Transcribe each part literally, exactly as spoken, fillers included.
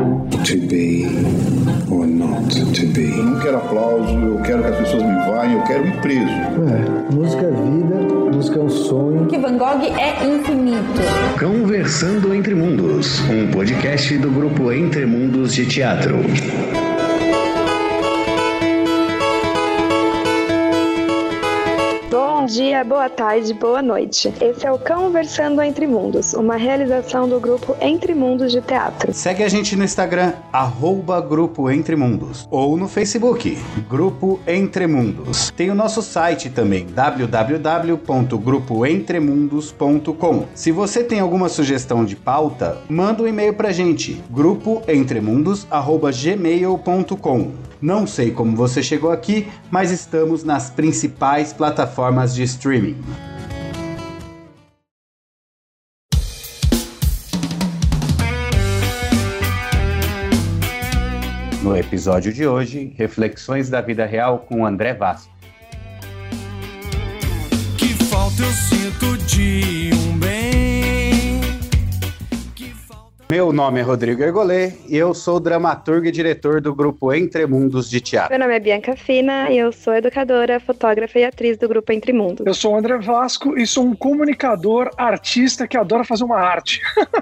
To be or not to be. Eu não quero aplauso, eu quero que as pessoas me vaiam, eu quero ir preso. É, música é vida, música é um sonho. Que Van Gogh é infinito. Conversando Entre Mundos, um podcast do grupo Entre Mundos de Teatro. Bom dia, boa tarde, boa noite. Esse é o Conversando Entre Mundos, uma realização do grupo Entre Mundos de Teatro. Segue a gente no Instagram, arroba Grupo Entre Mundos, ou no Facebook, Grupo Entre Mundos. Tem o nosso site também, w w w ponto grupo entre mundos ponto com. Se você tem alguma sugestão de pauta, manda um e-mail pra gente, grupo entre mundos arroba gmail ponto com. Não sei como você chegou aqui, mas estamos nas principais plataformas de streaming. No episódio de hoje, reflexões da vida real com André Vasco. Que falta eu sinto de um bem. Meu nome é Rodrigo Ergolê e eu sou dramaturgo e diretor do grupo Entre Mundos de Teatro. Meu nome é Bianca Fina e eu sou educadora, fotógrafa e atriz do grupo Entre Mundos. Eu sou o André Vasco e sou um comunicador, artista que adora fazer uma arte.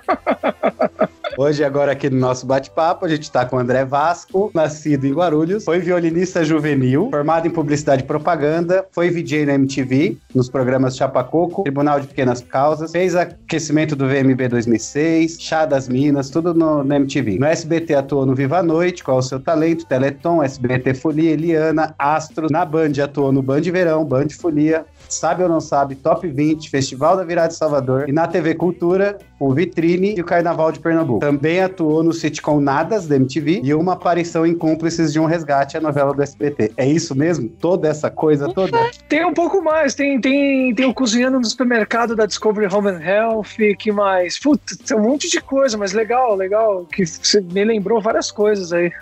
Hoje, agora aqui no nosso bate-papo, a gente está com o André Vasco, nascido em Guarulhos, foi violinista juvenil, formado em publicidade e propaganda, foi V J na M T V, nos programas Chapa Coco, Tribunal de Pequenas Causas, fez aquecimento do V M B dois mil e seis, Chá das Minas, tudo no, no M T V. No S B T atuou no Viva a Noite, Qual o Seu Talento, Teleton, S B T Folia, Eliana, Astros. Na Band atuou no Band Verão, Band Folia, Sabe ou Não Sabe, Top vinte, Festival da Virada de Salvador, e na T V Cultura, o Vitrine e o Carnaval de Pernambuco. Também atuou no sitcom Nadas, da M T V, e uma aparição em Cúmplices de um Resgate, a novela do S B T. É isso mesmo? Toda essa coisa toda? Tem um pouco mais, tem, tem, tem o Cozinhando no Supermercado da Discovery Home and Health, que mais? Putz, tem um monte de coisa, mas legal, legal, que você me lembrou várias coisas aí.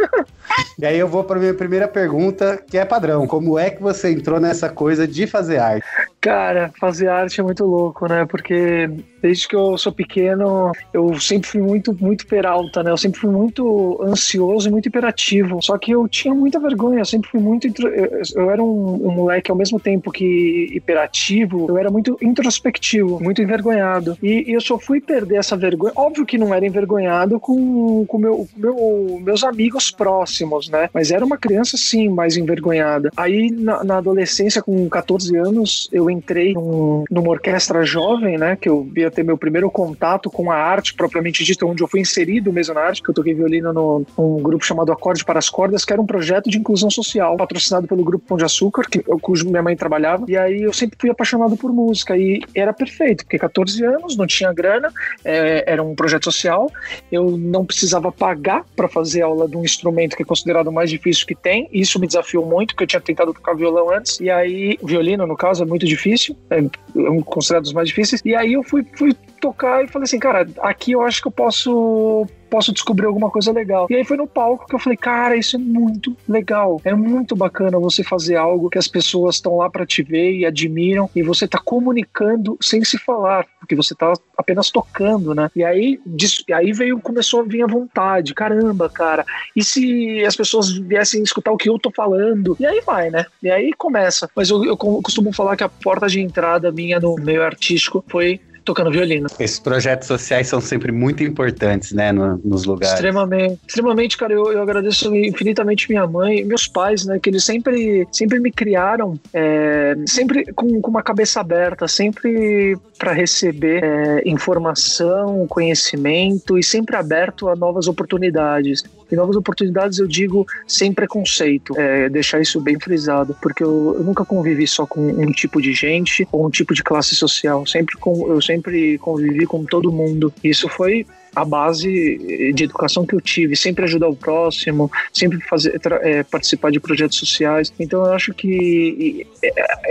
E aí eu vou para minha primeira pergunta, que é padrão. Como é que você entrou nessa coisa de fazer arte? Cara, fazer arte é muito louco, né? Porque desde que eu sou pequeno, eu sempre fui muito, muito peralta, né? Eu sempre fui muito ansioso e muito hiperativo. Só que eu tinha muita vergonha, eu sempre fui muito... Intro... Eu era um, um moleque, ao mesmo tempo que hiperativo, eu era muito introspectivo, muito envergonhado. E, e eu só fui perder essa vergonha. Óbvio que não era envergonhado com, com meu, meu, meus amigos próximos, né? Mas era uma criança, sim, mais envergonhada. Aí, na, na adolescência, com catorze anos, eu entrei num, numa orquestra jovem, né? Que eu ia ter meu primeiro contato com a arte propriamente dita, onde eu fui inserido mesmo na arte, que eu toquei violino no, num grupo chamado Acorde para as Cordas, que era um projeto de inclusão social, patrocinado pelo Grupo Pão de Açúcar, que, cujo minha mãe trabalhava. E aí eu sempre fui apaixonado por música. E era perfeito, porque catorze anos, não tinha grana, é, era um projeto social, eu não precisava pagar para fazer aula de um instrumento que é considerado o mais difícil que tem. Isso me desafiou muito, porque eu tinha tentado tocar violão antes. E aí, violino, no caso, é muito difícil, é considerado os mais difíceis. E aí eu fui, fui tocar e falei assim, cara, aqui eu acho que eu posso... posso descobrir alguma coisa legal. E aí foi no palco que eu falei, cara, isso é muito legal. É muito bacana você fazer algo que as pessoas estão lá pra te ver e admiram, e você tá comunicando sem se falar, porque você tá apenas tocando, né? E aí, disso, aí veio, começou a vir a vontade. Caramba, cara, e se as pessoas viessem escutar o que eu tô falando? E aí vai, né? E aí começa. Mas eu, eu costumo falar que a porta de entrada minha no meio artístico foi tocando violino. Esses projetos sociais são sempre muito importantes, né, no, nos lugares. Extremamente. Extremamente, cara, eu, eu agradeço infinitamente minha mãe e meus pais, né, que eles sempre, sempre me criaram é, sempre com, com uma cabeça aberta, sempre para receber é, informação, conhecimento e sempre aberto a novas oportunidades. E novas oportunidades eu digo sem preconceito, é, deixar isso bem frisado, porque eu, eu nunca convivi só com um tipo de gente ou um tipo de classe social, sempre com, eu sempre convivi com todo mundo. Isso foi a base de educação que eu tive, sempre ajudar o próximo, sempre fazer, é, participar de projetos sociais. Então eu acho que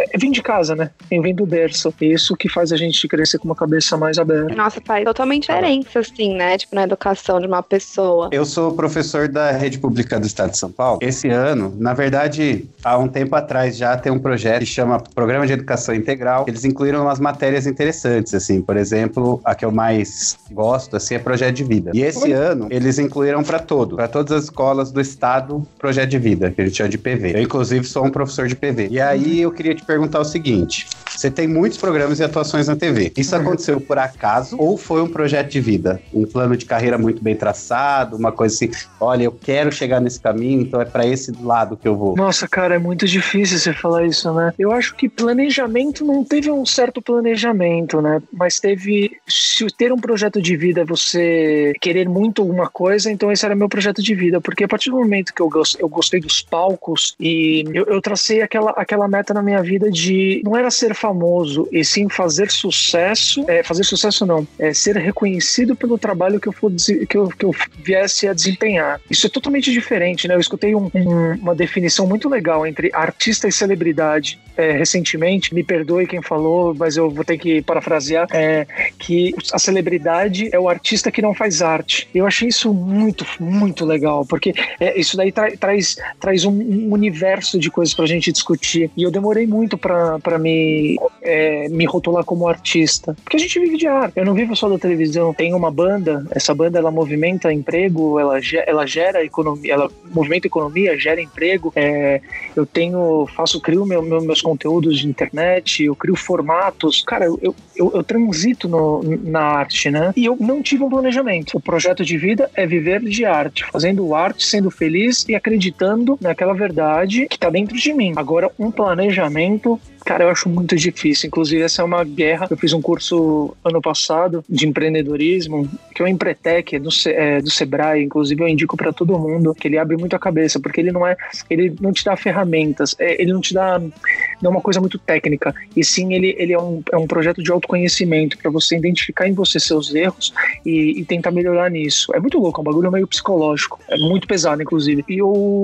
é, vem de casa, né? Vem do berço. Isso que faz a gente crescer com uma cabeça mais aberta. Nossa, faz totalmente diferença, assim, né? Tipo, na educação de uma pessoa. Eu sou professor da Rede Pública do Estado de São Paulo. Esse ano, na verdade, há um tempo atrás já tem um projeto que chama Programa de Educação Integral. Eles incluíram umas matérias interessantes, assim. Por exemplo, a que eu mais gosto, assim, é Projeto de Vida. E esse Oi. ano, eles incluíram para todo, para todas as escolas do Estado, Projeto de Vida, que a gente chama de P V. Eu, inclusive, sou um professor de P V. E aí, eu queria te perguntar o seguinte. Você tem muitos programas e atuações na T V. Isso aconteceu por acaso ou foi um projeto de vida? Um plano de carreira muito bem traçado, uma coisa assim, olha, eu quero chegar nesse caminho, então é para esse lado que eu vou. Nossa, cara, é muito difícil você falar isso, né? Eu acho que planejamento não teve um certo planejamento, né? Mas teve, se ter um projeto de vida é você querer muito alguma coisa, então esse era meu projeto de vida, porque a partir do momento que eu, gost, eu gostei dos palcos e eu, eu tracei aquela, aquela meta na minha vida de, não era ser famoso, e sim fazer sucesso, é, fazer sucesso não, é ser reconhecido pelo trabalho que eu, for, que, eu, que eu viesse a desempenhar. Isso é totalmente diferente, né? Eu escutei um, um, uma definição muito legal entre artista e celebridade é, recentemente, me perdoe quem falou, mas eu vou ter que parafrasear, é, que a celebridade é o artista que não faz arte. Eu achei isso muito, muito legal, porque é, isso daí tra traz, traz um, um universo de coisas pra gente discutir, e eu demorei muito pra, pra me, é, me rotular como artista, porque a gente vive de arte, eu não vivo só da televisão. Tem uma banda, essa banda ela movimenta emprego, ela, ela gera economia, ela movimenta economia, gera emprego, é, eu tenho, faço, crio meu, meu, meus conteúdos de internet, eu crio formatos, cara, eu, eu, eu, eu transito no, na arte, né? E eu não tive um planejamento. O projeto de vida é viver de arte, fazendo arte, sendo feliz e acreditando naquela verdade que tá dentro de mim. Agora, um planejamento, cara, eu acho muito difícil. Inclusive, essa é uma guerra. Eu fiz um curso ano passado de empreendedorismo, que é o Empretec, é do, é, do Sebrae. Inclusive, eu indico para todo mundo, que ele abre muito a cabeça, porque ele não é, ele não te dá ferramentas, é, ele não te dá, não é uma coisa muito técnica, e sim, ele, ele é, um, é um projeto de autoconhecimento, para você identificar em você seus erros e, e tentar melhorar nisso. É muito louco, é um bagulho meio psicológico, é muito pesado, inclusive. E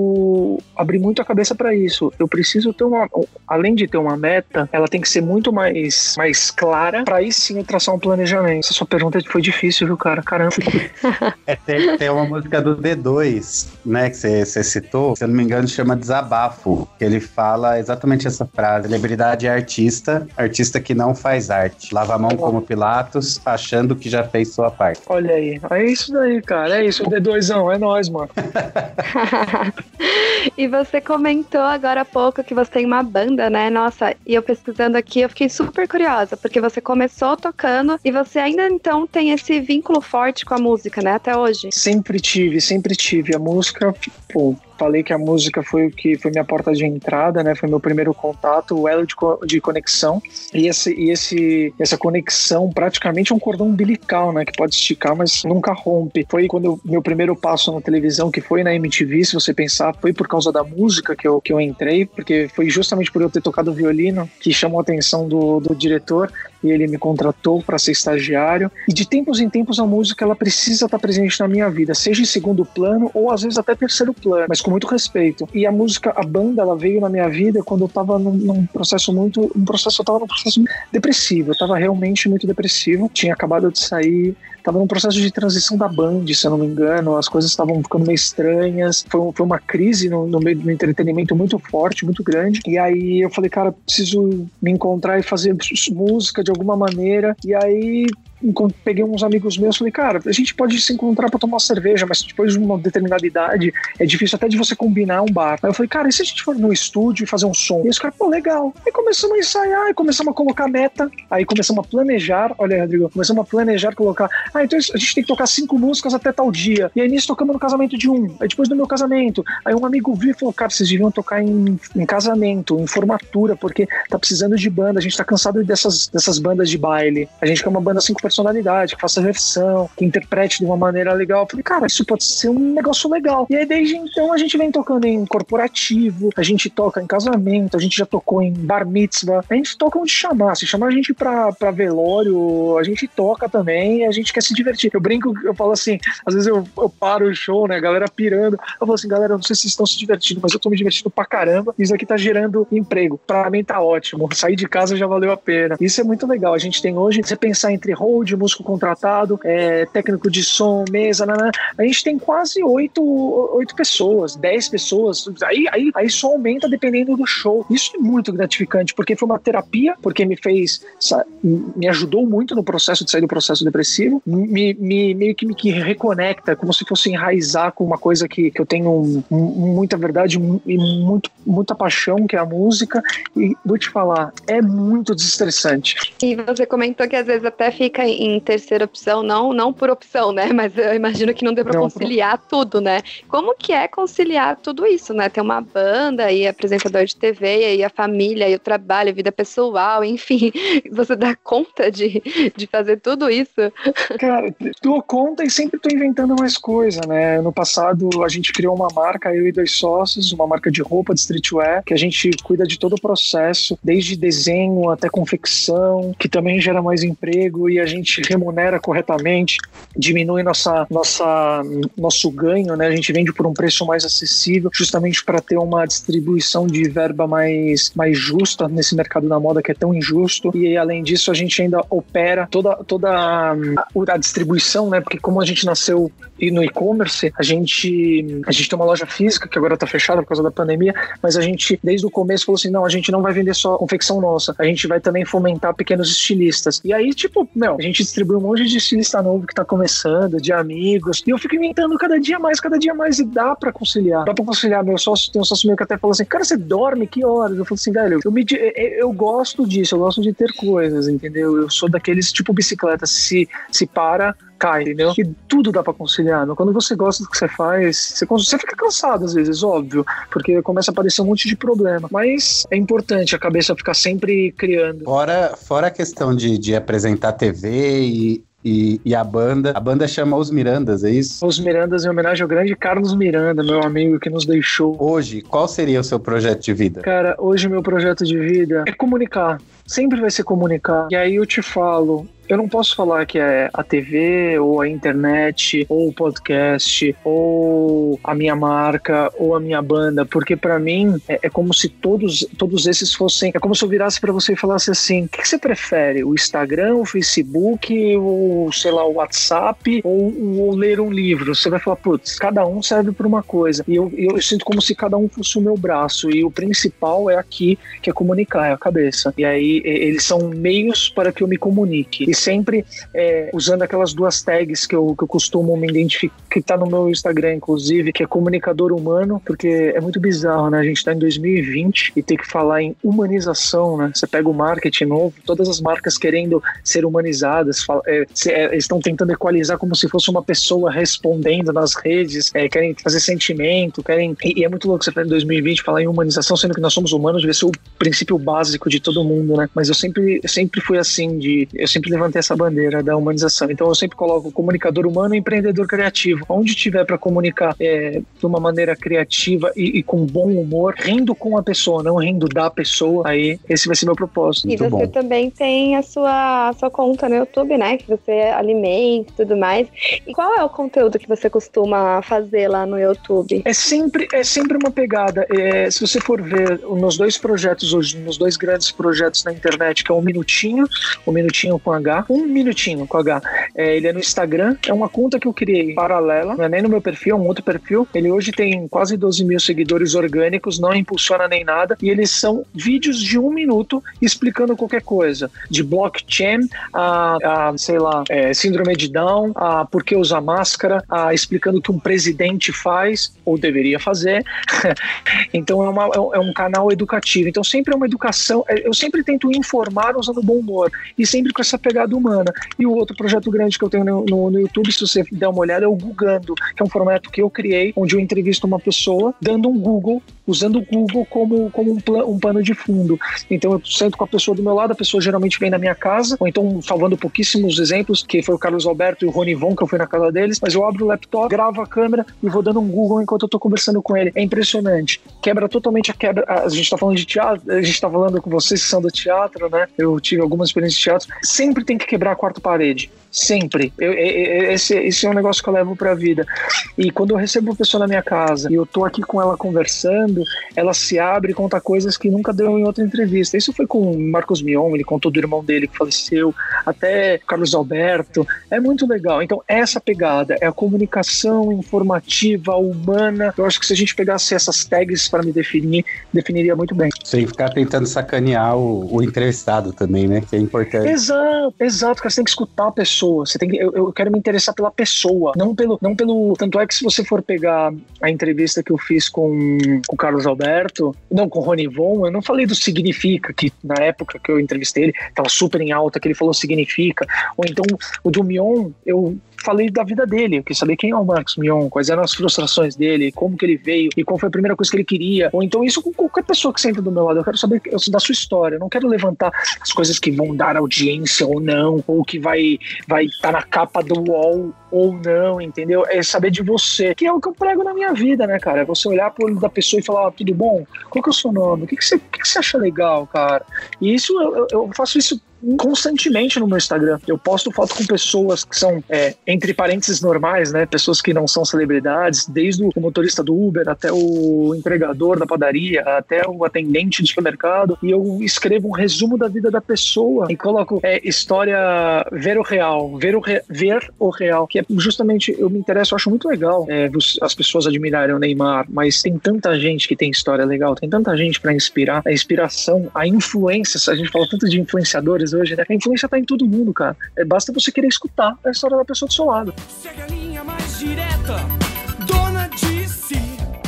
eu abri muito a cabeça para isso. Eu preciso ter uma, além de ter uma meta, ela tem que ser muito mais, mais clara, para aí sim eu traçar um planejamento. Essa sua pergunta foi difícil, viu, cara? Caramba. É, tem, tem uma música do D dois, né, que você citou, se eu não me engano, chama Desabafo, que ele fala exatamente essa frase: celebridade é artista, artista que não faz arte. Lava a mão como Pilatos, achando que já fez sua parte. Olha aí, é isso daí, cara, é isso, o D doisão, é nóis, mano. E você comentou agora há pouco que você tem uma banda, né? Nossa, e eu pesquisando aqui, eu fiquei super curiosa, porque você começou tocando e você ainda então tem esse vínculo forte com a música, né? Até hoje. Sempre tive, sempre tive. A música, pô, falei que a música foi o que foi minha porta de entrada, né? Foi meu primeiro contato, o elo de, co de conexão. E, esse, e esse, essa conexão praticamente é um cordão umbilical, né? Que pode esticar, mas nunca rompe. Foi quando eu, meu primeiro passo na televisão, que foi na M T V, se você pensar, foi por causa da música que eu, que eu entrei, porque foi justamente por eu ter tocado violino que chamou a atenção do, do diretor, e ele me contratou para ser estagiário. E de tempos em tempos a música ela precisa estar presente na minha vida, seja em segundo plano ou às vezes até terceiro plano, mas com muito respeito. E a música, a banda, ela veio na minha vida quando eu tava num, num processo muito, um processo, eu tava num processo depressivo, eu tava realmente muito depressivo, tinha acabado de sair, tava num processo de transição da Band, se eu não me engano, as coisas estavam ficando meio estranhas, foi, foi uma crise no, no meio do entretenimento muito forte, muito grande, e aí eu falei, cara, preciso me encontrar e fazer música de alguma maneira, e aí peguei uns amigos meus e falei, cara, a gente pode se encontrar pra tomar uma cerveja, mas depois de uma determinada idade é difícil até de você combinar um bar. Aí eu falei, cara, e se a gente for no estúdio e fazer um som? E os caras, pô, legal. Aí começamos a ensaiar, e começamos a colocar meta, aí começamos a planejar, olha aí, Rodrigo, começamos a planejar, colocar, ah, então a gente tem que tocar cinco músicas até tal dia. E aí nisso tocamos no casamento de um, aí depois do meu casamento, aí um amigo viu e falou, cara, vocês deviam tocar em, em casamento, em formatura, porque tá precisando de banda, a gente tá cansado dessas, dessas bandas de baile. A gente quer uma banda cinco personalidade, que faça versão, que interprete de uma maneira legal. Eu falei, cara, isso pode ser um negócio legal. E aí, desde então, a gente vem tocando em corporativo, a gente toca em casamento, a gente já tocou em bar mitzvah, a gente toca onde chamar. Se chamar a gente pra, pra velório, a gente toca também, e a gente quer se divertir. Eu brinco, eu falo assim, às vezes eu, eu paro o show, né, a galera pirando, eu falo assim, galera, eu não sei se vocês estão se divertindo, mas eu tô me divertindo pra caramba, isso aqui tá gerando emprego. Pra mim tá ótimo, sair de casa já valeu a pena. Isso é muito legal. A gente tem hoje, você pensar entre hold, músico contratado, é, técnico de som, mesa, nanã, a gente tem quase oito, oito pessoas, dez pessoas, aí, aí, aí só aumenta dependendo do show. Isso é muito gratificante, porque foi uma terapia, porque me fez, me ajudou muito no processo de sair do processo depressivo, me, me, meio que me que reconecta, como se fosse enraizar com uma coisa que, que eu tenho muita verdade e muito, muita paixão, que é a música, e vou te falar, é muito desestressante. E você comentou que às vezes até fica em terceira opção, não, não por opção, né, mas eu imagino que não dê pra não, conciliar não. tudo, né? Como que é conciliar tudo isso, né? Ter uma banda e apresentador de T V, e aí a família, e o trabalho, a vida pessoal, enfim, você dá conta de, de fazer tudo isso? Cara, dou conta e sempre tô inventando mais coisa, né? No passado a gente criou uma marca, eu e dois sócios, uma marca de roupa de streetwear, que a gente cuida de todo o processo, desde desenho até confecção, que também gera mais emprego e a gente remunera corretamente, diminui nossa, nossa, nosso ganho, né? A gente vende por um preço mais acessível, justamente para ter uma distribuição de verba mais, mais justa nesse mercado da moda que é tão injusto. E além disso, a gente ainda opera toda, toda a, a distribuição, né? Porque como a gente nasceu no e-commerce, a gente, a gente tem uma loja física que agora está fechada por causa da pandemia, mas a gente, desde o começo, falou assim, não, a gente não vai vender só confecção nossa, a gente vai também fomentar pequenos estilistas. E aí, tipo, meu, a gente distribui um monte de estilista novo que tá começando, de amigos, e eu fico inventando cada dia mais, cada dia mais, e dá pra conciliar. Dá pra conciliar. Meu sócio, tem um sócio meu que até falou assim, cara, você dorme? Que horas? Eu falo assim, velho, eu, me, eu, eu gosto disso, eu gosto de ter coisas, entendeu? Eu sou daqueles, tipo, bicicleta, se, se para, cai, entendeu? E tudo dá pra conciliar. Quando você gosta do que você faz, você, você fica cansado às vezes, óbvio, porque começa a aparecer um monte de problema. Mas é importante a cabeça ficar sempre criando. Fora, fora a questão de, de apresentar T V e, e, e a banda, a banda chama Os Mirandas, é isso? Os Mirandas em homenagem ao grande Carlos Miranda, meu amigo que nos deixou. Hoje, qual seria o seu projeto de vida? Cara, hoje meu projeto de vida é comunicar. Sempre vai ser comunicar. E aí eu te falo, eu não posso falar que é a T V, ou a internet, ou o podcast, ou a minha marca, ou a minha banda, porque pra mim é, é como se todos, todos esses fossem... É como se eu virasse pra você e falasse assim, o que, que você prefere? O Instagram, o Facebook, ou sei lá, o WhatsApp, ou, ou ler um livro? Você vai falar, putz, cada um serve pra uma coisa. E eu, eu sinto como se cada um fosse o meu braço, e o principal é aqui, que é comunicar, é a cabeça. E aí eles são meios para que eu me comunique. E sempre é, usando aquelas duas tags que eu, que eu costumo me identificar, que tá no meu Instagram, inclusive, que é comunicador humano, porque é muito bizarro, né? A gente tá em dois mil e vinte e tem que falar em humanização, né? Você pega o marketing novo, todas as marcas querendo ser humanizadas, fala, é, se, é, estão tentando equalizar como se fosse uma pessoa respondendo nas redes, é, querem fazer sentimento, querem... E, e é muito louco você falar em dois mil e vinte, falar em humanização, sendo que nós somos humanos, deve ser o princípio básico de todo mundo, né? Mas eu sempre, eu sempre fui assim, de, eu sempre levantei essa bandeira da humanização. Então eu sempre coloco comunicador humano e empreendedor criativo. Onde tiver para comunicar é, de uma maneira criativa e, e com bom humor, rindo com a pessoa, não rindo da pessoa, aí esse vai ser meu propósito. E você bom. também tem a sua, a sua conta no YouTube, né? Que você alimenta e tudo mais. E qual é o conteúdo que você costuma fazer lá no YouTube? É sempre, é sempre uma pegada. É, se você for ver nos dois projetos hoje, nos dois grandes projetos na internet, que é um minutinho, um minutinho com H, um minutinho com H. É, ele é no Instagram, é uma conta que eu criei paralela, não é nem no meu perfil, é um outro perfil. Ele hoje tem quase doze mil seguidores orgânicos, não impulsiona nem nada, e eles são vídeos de um minuto explicando qualquer coisa, de blockchain, a, a sei lá, é, síndrome de Down, a por que usar máscara, a explicando o que um presidente faz, ou deveria fazer. Então é, uma, é um canal educativo. Então sempre é uma educação, eu sempre tento informar usando bom humor, e sempre com essa pegada humana. E o outro projeto grande que eu tenho no, no, no YouTube, se você der uma olhada, é o Googando, que é um formato que eu criei, onde eu entrevisto uma pessoa dando um Google usando o Google como, como um, plan, um pano de fundo. Então eu sento com a pessoa do meu lado, a pessoa geralmente vem na minha casa, ou então, salvando pouquíssimos exemplos, que foi o Carlos Alberto e o Rony Von, que eu fui na casa deles, mas eu abro o laptop, gravo a câmera e vou dando um Google enquanto eu tô conversando com ele. É impressionante. Quebra totalmente a quebra. A gente tá falando de teatro, a gente tá falando com vocês que são do teatro, né? Eu tive algumas experiências de teatro. Sempre tem que quebrar a quarta parede. Sempre. Eu, eu, esse, esse é um negócio que eu levo pra vida. E quando eu recebo uma pessoa na minha casa e eu tô aqui com ela conversando, ela se abre e conta coisas que nunca deu em outra entrevista. Isso foi com o Marcos Mion, ele contou do irmão dele que faleceu, até Carlos Alberto. É muito legal. Então, essa pegada é a comunicação informativa, humana. Eu acho que se a gente pegasse essas tags para me definir, definiria muito bem. Sem ficar tentando sacanear o, o entrevistado também, né? Que é importante. Exato, exato, cara. Você tem que escutar a pessoa. Você tem que, eu, eu quero me interessar pela pessoa, não pelo, não pelo... Tanto é que se você for pegar a entrevista que eu fiz com, com o Carlos Alberto, não, com o Rony Von, eu não falei do Significa, que na época que eu entrevistei ele, tava super em alta, que ele falou Significa. Ou então, o do Mion, eu falei da vida dele, eu quis saber quem é o Marcos Mion, quais eram as frustrações dele, como que ele veio e qual foi a primeira coisa que ele queria. Ou então isso com qualquer pessoa que senta do meu lado. Eu quero saber da sua história, eu não quero levantar as coisas que vão dar audiência ou não, ou que vai vai estar na capa do U O L ou não, entendeu? É saber de você, que é o que eu prego na minha vida, né, cara? É você olhar pro olho da pessoa e falar, ah, tudo bom? Qual que é o seu nome? O que, que, você, o que, que você acha legal, cara? E isso, eu, eu faço isso constantemente no meu Instagram. Eu posto foto com pessoas que são, é, entre parênteses, normais, né? Pessoas que não são celebridades, desde o motorista do Uber até o entregador da padaria, até o atendente do supermercado, e eu escrevo um resumo da vida da pessoa e coloco é, história ver o real, ver o, re, ver o real, que é justamente, eu me interesso, eu acho muito legal é, as pessoas admirarem o Neymar, mas tem tanta gente que tem história legal, tem tanta gente para inspirar, a inspiração, a influência, a gente fala tanto de influenciadores hoje, né? A influência tá em todo mundo, cara. É, basta você querer escutar a história da pessoa do seu lado. Segue a linha mais direta, dona de si.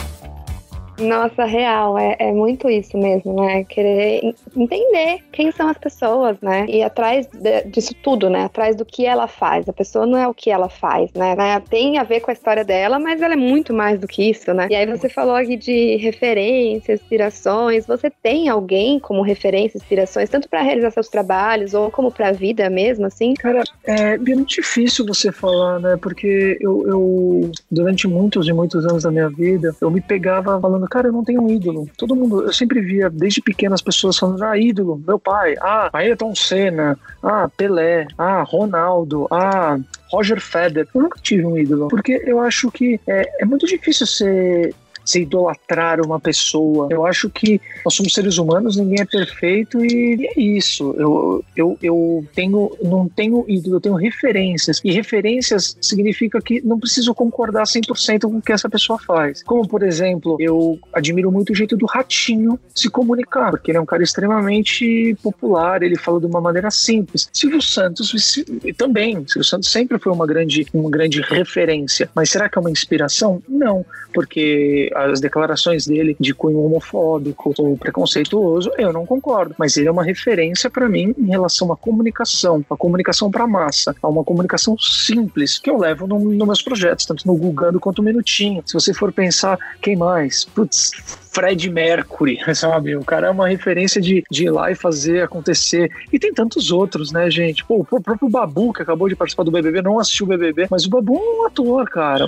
Nossa, real, é, é muito isso mesmo, né? Querer entender quem são as pessoas, né? E atrás de, disso tudo, né? Atrás do que ela faz. A pessoa não é o que ela faz, né? Tem a ver com a história dela, mas ela é muito mais do que isso, né? E aí você falou aqui de referências, inspirações. Você tem alguém como referência, inspirações, tanto para realizar seus trabalhos ou como para a vida mesmo, assim? Cara, é bem difícil você falar, né? Porque eu, eu, durante muitos e muitos anos da minha vida, eu me pegava falando, cara, eu não tenho um ídolo. Todo mundo, eu sempre via desde pequeno as pessoas falando, ah, ídolo, meu pai, ah, Ayrton Senna, ah, Pelé, ah, Ronaldo, ah, Roger Federer. Eu nunca tive um ídolo, porque eu acho que é, é muito difícil ser... se idolatrar uma pessoa. Eu acho que nós somos seres humanos, ninguém é perfeito e é isso. Eu, eu, eu tenho, não tenho ídolo, eu tenho referências. E referências significa que não preciso concordar cem por cento com o que essa pessoa faz. Como, por exemplo, eu admiro muito o jeito do Ratinho se comunicar, porque ele é um cara extremamente popular, ele fala de uma maneira simples. Silvio Santos também. Silvio Santos sempre foi uma grande, uma grande referência. Mas será que é uma inspiração? Não, porque as declarações dele de cunho homofóbico ou preconceituoso, eu não concordo, mas ele é uma referência para mim em relação à comunicação, a comunicação para massa, a uma comunicação simples que eu levo nos no meus projetos, tanto no Gugando quanto no Minutinho. Se você for pensar, quem mais? Putz, Fred Mercury, sabe? O cara é uma referência de, de ir lá e fazer acontecer. E tem tantos outros, né, gente? Pô, o próprio Babu, que acabou de participar do B B B, não assistiu o B B B, mas o Babu é um ator, cara.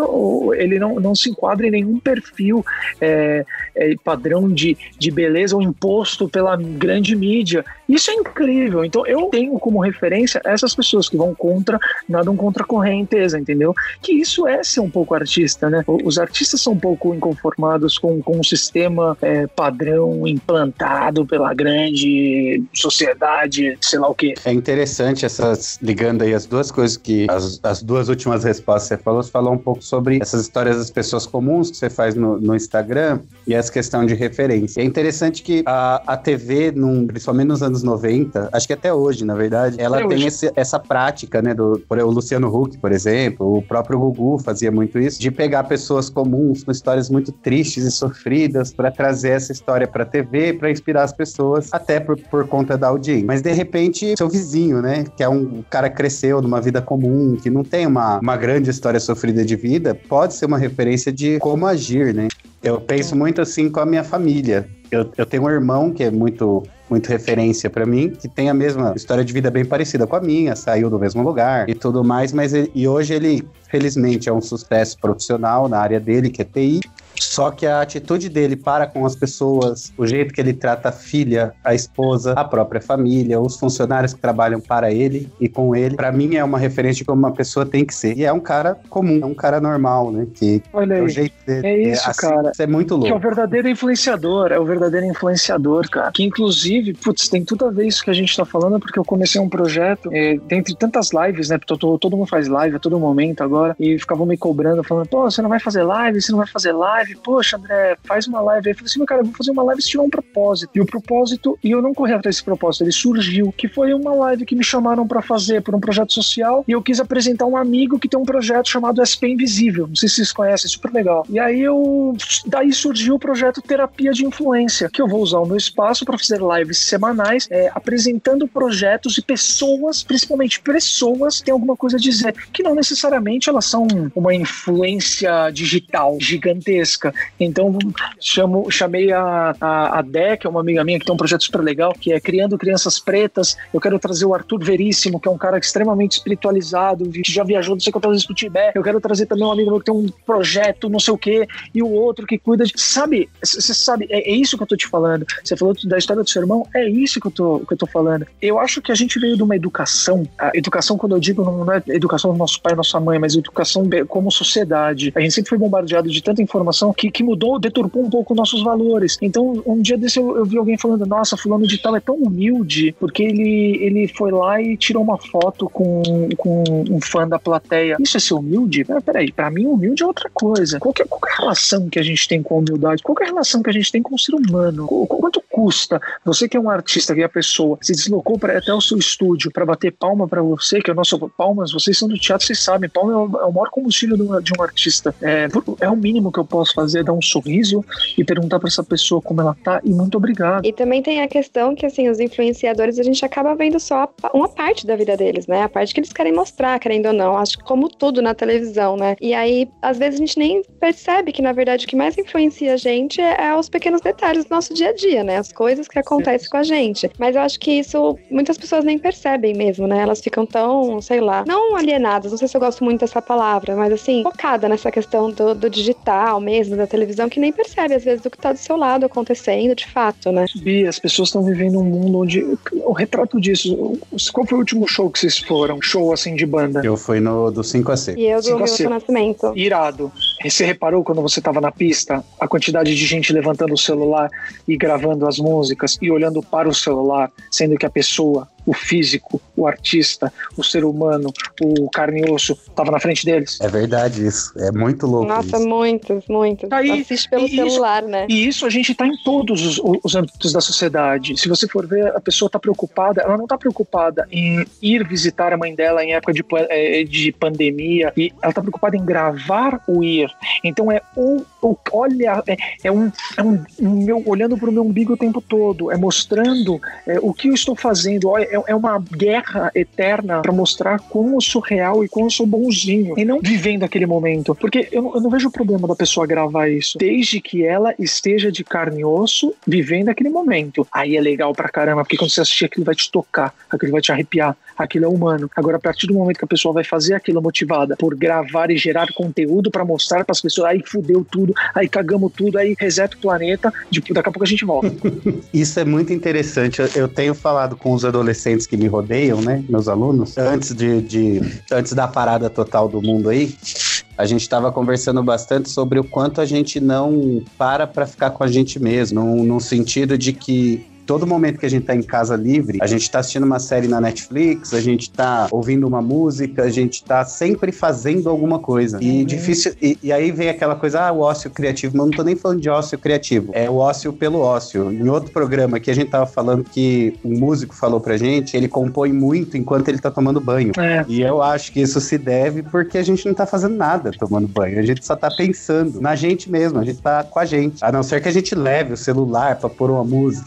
Ele não, não se enquadra em nenhum perfil é, é, padrão de, de beleza ou imposto pela grande mídia. Isso é incrível. Então eu tenho como referência essas pessoas que vão contra, nadam contra a correnteza, entendeu? Que isso é ser um pouco artista, né? Os artistas são um pouco inconformados com, com o sistema é, padrão implantado pela grande sociedade, sei lá o quê. É interessante essas, ligando aí as duas coisas que, as, as duas últimas respostas que você falou, você falou um pouco sobre essas histórias das pessoas comuns que você faz no, no Instagram e essa questão de referência. É interessante que a, a T V, num, principalmente nos anos noventa, acho que até hoje, na verdade, ela é tem esse, essa prática, né, do, por, o Luciano Huck, por exemplo, o próprio Gugu fazia muito isso, de pegar pessoas comuns com histórias muito tristes e sofridas para trazer essa história para a T V, para inspirar as pessoas, até por, por conta da audiência. Mas de repente, seu vizinho, né, que é um cara que cresceu numa vida comum, que não tem uma, uma grande história sofrida de vida, pode ser uma referência de como agir, né? Eu penso muito assim com a minha família. Eu, eu tenho um irmão que é muito, muito referência pra mim, que tem a mesma história de vida bem parecida com a minha, saiu do mesmo lugar e tudo mais, mas ele, e hoje ele, felizmente, é um sucesso profissional na área dele, que é T I. Só que a atitude dele para com as pessoas, o jeito que ele trata a filha, a esposa, a própria família, os funcionários que trabalham para ele e com ele, pra mim é uma referência de como uma pessoa tem que ser. E é um cara comum, é um cara normal, né? Que Olha aí, é o jeito dele. é isso, é assim, cara. Isso é muito louco. Que é o verdadeiro influenciador, é o verdadeiro influenciador, cara. Que inclusive, putz, tem tudo a ver isso que a gente tá falando, porque eu comecei um projeto, é, dentre tantas lives, né? Porque todo, todo mundo faz live a todo momento agora, e ficavam me cobrando, falando, pô, você não vai fazer live, você não vai fazer live, poxa, André, faz uma live. Aí eu falei assim, meu cara, eu vou fazer uma live se tiver um propósito. E o propósito, e eu não corri atrás desse propósito, ele surgiu, que foi uma live que me chamaram pra fazer por um projeto social, e eu quis apresentar um amigo que tem um projeto chamado S P Invisível. Não sei se vocês conhecem, é super legal. E aí eu, daí surgiu o projeto Terapia de Influência, que eu vou usar o meu espaço para fazer lives semanais, é, apresentando projetos e pessoas, principalmente pessoas, que têm alguma coisa a dizer, que não necessariamente elas são uma influência digital gigantesca. Então chamo, chamei a, a, a Dé, que é uma amiga minha que tem um projeto super legal, que é Criando Crianças Pretas. Eu quero trazer o Arthur Veríssimo, que é um cara extremamente espiritualizado, que já viajou não sei quantas vezes pro Tibete. Eu quero trazer também um amigo meu que tem um projeto não sei o quê, e o outro que cuida de... Sabe, você sabe, é, é isso que eu tô te falando. Você falou da história do seu irmão, é isso que eu tô, que eu tô falando. Eu acho que a gente veio de uma educação, a educação, quando eu digo, não é educação do nosso pai e nossa mãe, mas educação como sociedade. A gente sempre foi bombardeado de tanta informação que, que mudou, deturpou um pouco nossos valores. Então, um dia desse eu, eu vi alguém falando, nossa, fulano de tal é tão humilde, porque ele, ele foi lá e tirou uma foto com, com um fã da plateia. Isso é ser humilde? Pera, peraí, pra mim humilde é outra coisa. Qual que, é, qual que é a relação que a gente tem com a humildade? Qual que é a relação que a gente tem com o ser humano? Qu- Quanto custa? Você que é um artista, que é a pessoa, se deslocou pra, até o seu estúdio pra bater palma pra você, que é o nosso... Palmas, vocês são do teatro, vocês sabem, palma é o, é o maior combustível de um, de um artista. É, é o mínimo que eu posso fazer, dar um sorriso e perguntar pra essa pessoa como ela tá, e muito obrigado. E também tem a questão que, assim, os influenciadores, a gente acaba vendo só uma parte da vida deles, né? A parte que eles querem mostrar, querendo ou não. Acho que como tudo na televisão, né? E aí, às vezes, a gente nem percebe que, na verdade, o que mais influencia a gente é, é os pequenos detalhes do nosso dia a dia, né? As coisas que acontecem com a gente. Mas eu acho que isso, muitas pessoas nem percebem mesmo, né? Elas ficam tão, sei lá, não alienadas, não sei se eu gosto muito dessa palavra, mas, assim, focada nessa questão do, do digital mesmo, da televisão, que nem percebe, às vezes, do que tá do seu lado acontecendo, de fato, né? Bia, as pessoas estão vivendo um mundo onde... O retrato disso... Qual foi o último show que vocês foram? Show, assim, de banda? Eu fui no do cinco A C. E eu do Milton Nascimento. Irado. Você reparou quando você tava na pista, a quantidade de gente levantando o celular e gravando as músicas e olhando para o celular, sendo que a pessoa, o físico, o artista, o ser humano, o carne e osso, tava na frente deles? É verdade isso. É muito louco. Nossa, isso. muitos, muitos. Aí, assiste pelo celular, isso, né? E isso a gente tá em todos os, os âmbitos da sociedade. Se você for ver, a pessoa tá preocupada, ela não tá preocupada em ir visitar a mãe dela em época de, de pandemia, e ela tá preocupada em gravar o ir. Então é um, olha, é, é um, é um, um meu, olhando pro meu umbigo o tempo todo, é mostrando é, o que eu estou fazendo. Olha, é, é uma guerra eterna para mostrar como eu sou real e como eu sou bonzinho, e não vivendo aquele momento. Porque eu não, eu não vejo o problema da pessoa gravar isso, desde que ela esteja de carne e osso vivendo aquele momento. Aí é legal pra caramba, porque quando você assistir aquilo vai te tocar, aquilo vai te arrepiar, aquilo é humano. Agora, a partir do momento que a pessoa vai fazer aquilo motivada por gravar e gerar conteúdo pra mostrar pras pessoas, aí fudeu tudo, aí cagamos tudo, aí reseta o planeta, daqui a pouco a gente volta. Isso é muito interessante. Eu, eu tenho falado com os adolescentes que me rodeiam, né, meus alunos, antes de, de antes da parada total do mundo aí, a gente estava conversando bastante sobre o quanto a gente não para para ficar com a gente mesmo, no, no sentido de que todo momento que a gente tá em casa livre, a gente tá assistindo uma série na Netflix, a gente tá ouvindo uma música, a gente tá sempre fazendo alguma coisa. E uhum. difícil. E, e aí vem aquela coisa, ah, o ócio criativo. Mas eu não tô nem falando de ócio criativo. É o ócio pelo ócio. Em outro programa que a gente tava falando que um músico falou pra gente, ele compõe muito enquanto ele tá tomando banho. É. E eu acho que isso se deve porque a gente não tá fazendo nada tomando banho. A gente só tá pensando na gente mesmo, a gente tá com a gente. A não ser que a gente leve o celular pra pôr uma música e tal.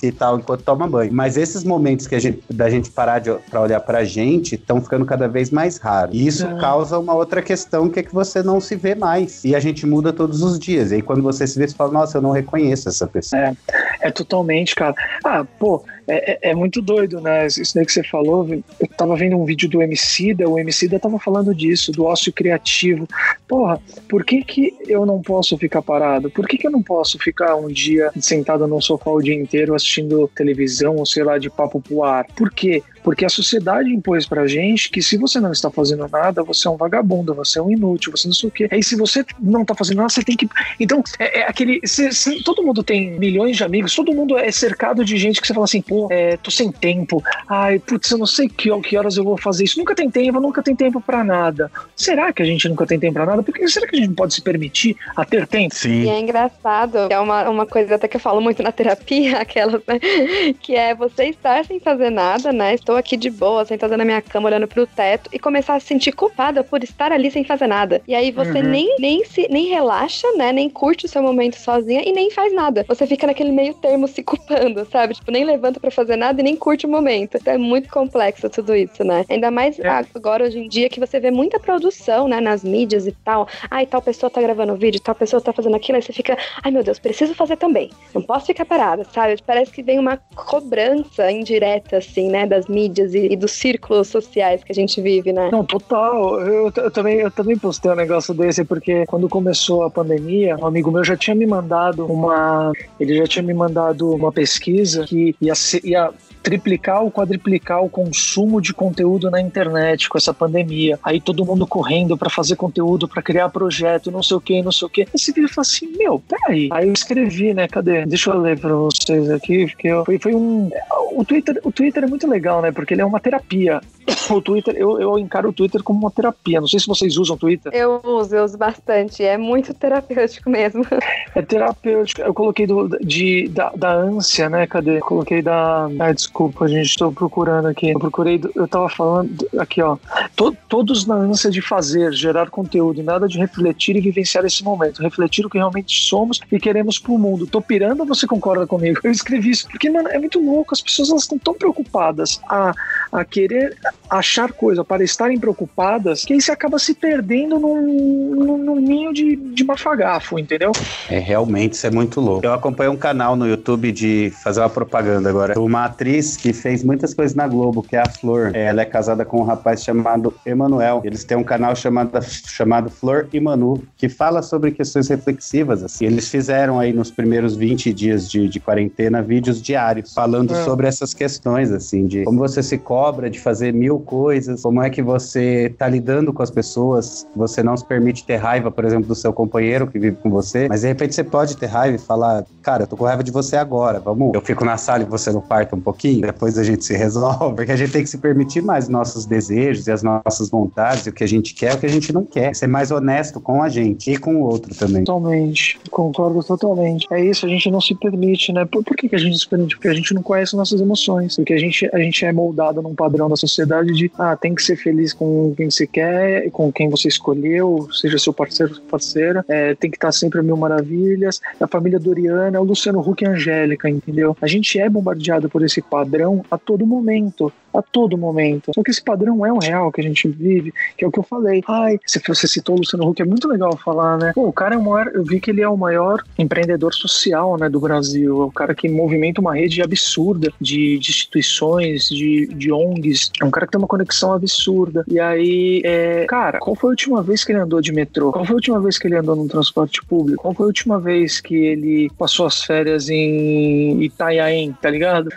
enquanto toma banho. Mas esses momentos que a gente, da gente parar de, pra olhar pra gente estão ficando cada vez mais raros. E isso é. causa uma outra questão, que é que você não se vê mais. E a gente muda todos os dias. E aí quando você se vê, você fala, nossa, eu não reconheço essa pessoa. É, é totalmente, cara. Ah, pô, é, é, é muito doido, né? Isso daí que você falou, eu tava vendo um vídeo do Emicida, o Emicida tava falando disso, do ócio criativo. Porra, por que que eu não posso ficar parado? Por que que eu não posso ficar um dia sentado no sofá o dia inteiro assistindo televisão, ou sei lá, de papo pro ar? Por quê? Porque a sociedade impôs pra gente que se você não está fazendo nada, você é um vagabundo, você é um inútil, você não sei o quê. Aí se você não tá fazendo nada, você tem que... Então, é, é aquele... Cê, cê, todo mundo tem milhões de amigos, todo mundo é cercado de gente que você fala assim, pô, é, tô sem tempo, ai, putz, eu não sei que, que horas eu vou fazer isso. Nunca tem tempo, nunca tem tempo pra nada. Será que a gente nunca tem tempo pra nada? Porque será que a gente não pode se permitir a ter tempo? Sim. E é engraçado, é uma, uma coisa até que eu falo muito na terapia, aquelas, né? Que é você estar sem fazer nada, né? Estou aqui de boa, sentada na minha cama, olhando pro teto, e começar a se sentir culpada por estar ali sem fazer nada. E aí você uhum. nem, nem, se, nem relaxa, né? Nem curte o seu momento sozinha e nem faz nada. Você fica naquele meio termo se culpando, sabe? Tipo, nem levanta pra fazer nada e nem curte o momento. Então é muito complexo tudo isso, né? Ainda mais é. agora, hoje em dia, que você vê muita produção, né? Nas mídias e tal. Ai, tal pessoa tá gravando vídeo, tal pessoa tá fazendo aquilo, aí você fica, ai meu Deus, preciso fazer também. Não posso ficar parada, sabe? Parece que vem uma cobrança indireta, assim, né? Das mídias e, e dos círculos sociais que a gente vive, né? Não, total. Eu, eu, também, eu também postei um negócio desse, porque quando começou a pandemia, um amigo meu já tinha me mandado uma... Ele já tinha me mandado uma pesquisa que ia, ser, ia triplicar ou quadriplicar o consumo de conteúdo na internet com essa pandemia. Aí todo mundo correndo pra fazer conteúdo, pra criar projeto, não sei o que, não sei o que. Esse vídeo fala assim, meu, peraí. Aí eu escrevi, né, cadê? Deixa eu ler pra vocês aqui, porque eu, foi, foi um... O Twitter, o Twitter é muito legal, né, porque ele é uma terapia. O Twitter, eu, eu encaro o Twitter como uma terapia. Não sei se vocês usam o Twitter. Eu uso, eu uso bastante. É muito terapêutico mesmo. É terapêutico. Eu coloquei do, de, da, da ânsia, né? Cadê? Eu coloquei da... Ah, desculpa, gente. Estou procurando aqui. Eu procurei... Eu tava falando... Aqui, ó. To, todos na ânsia de fazer, gerar conteúdo. E nada de refletir e vivenciar esse momento. Refletir o que realmente somos e queremos pro mundo. Tô pirando ou você concorda comigo? Eu escrevi isso porque, mano, é muito louco. As pessoas, elas estão tão preocupadas a, a querer... achar coisa para estarem preocupadas, que aí você acaba se perdendo num, num, num ninho de, de mafagafo, entendeu? É, realmente, isso é muito louco. Eu acompanho um canal no YouTube de fazer uma propaganda agora. Uma atriz que fez muitas coisas na Globo, que é a Flor. É, ela é casada com um rapaz chamado Emanuel. Eles têm um canal chamado, chamado Flor e Manu, que fala sobre questões reflexivas, assim. Eles fizeram aí nos primeiros vinte dias de, de quarentena vídeos diários, falando é. sobre essas questões, assim, de como você se cobra de fazer mil coisas, como é que você tá lidando com as pessoas, você não se permite ter raiva, por exemplo, do seu companheiro que vive com você, mas de repente você pode ter raiva e falar, cara, eu tô com raiva de você agora, vamos, eu fico na sala e você não parta um pouquinho, depois a gente se resolve, porque a gente tem que se permitir mais nossos desejos e as nossas vontades, e o que a gente quer e o que a gente não quer, ser mais honesto com a gente e com o outro também. Totalmente, concordo totalmente. É isso, a gente não se permite, né? Por, por que, que a gente não se permite? Porque a gente não conhece nossas emoções, porque a gente, a gente é moldado num padrão da sociedade de, ah, tem que ser feliz com quem você quer, com quem você escolheu, seja seu parceiro ou parceira, é, tem que estar sempre a mil maravilhas, a família Doriana, é o Luciano Huck e a Angélica, entendeu? A gente é bombardeado por esse padrão a todo momento, a todo momento. Só que esse padrão é o real que a gente vive, que é o que eu falei. Ai, você citou o Luciano Huck, é muito legal falar, né? Pô, o cara é o maior, eu vi que ele é o maior empreendedor social, né, do Brasil, é o cara que movimenta uma rede absurda de, de instituições, de, de O N Gs, é um cara que tem uma conexão absurda. E aí, é, cara, qual foi a última vez que ele andou de metrô? Qual foi a última vez que ele andou no transporte público? Qual foi a última vez que ele passou as férias em Itanhaém, tá ligado?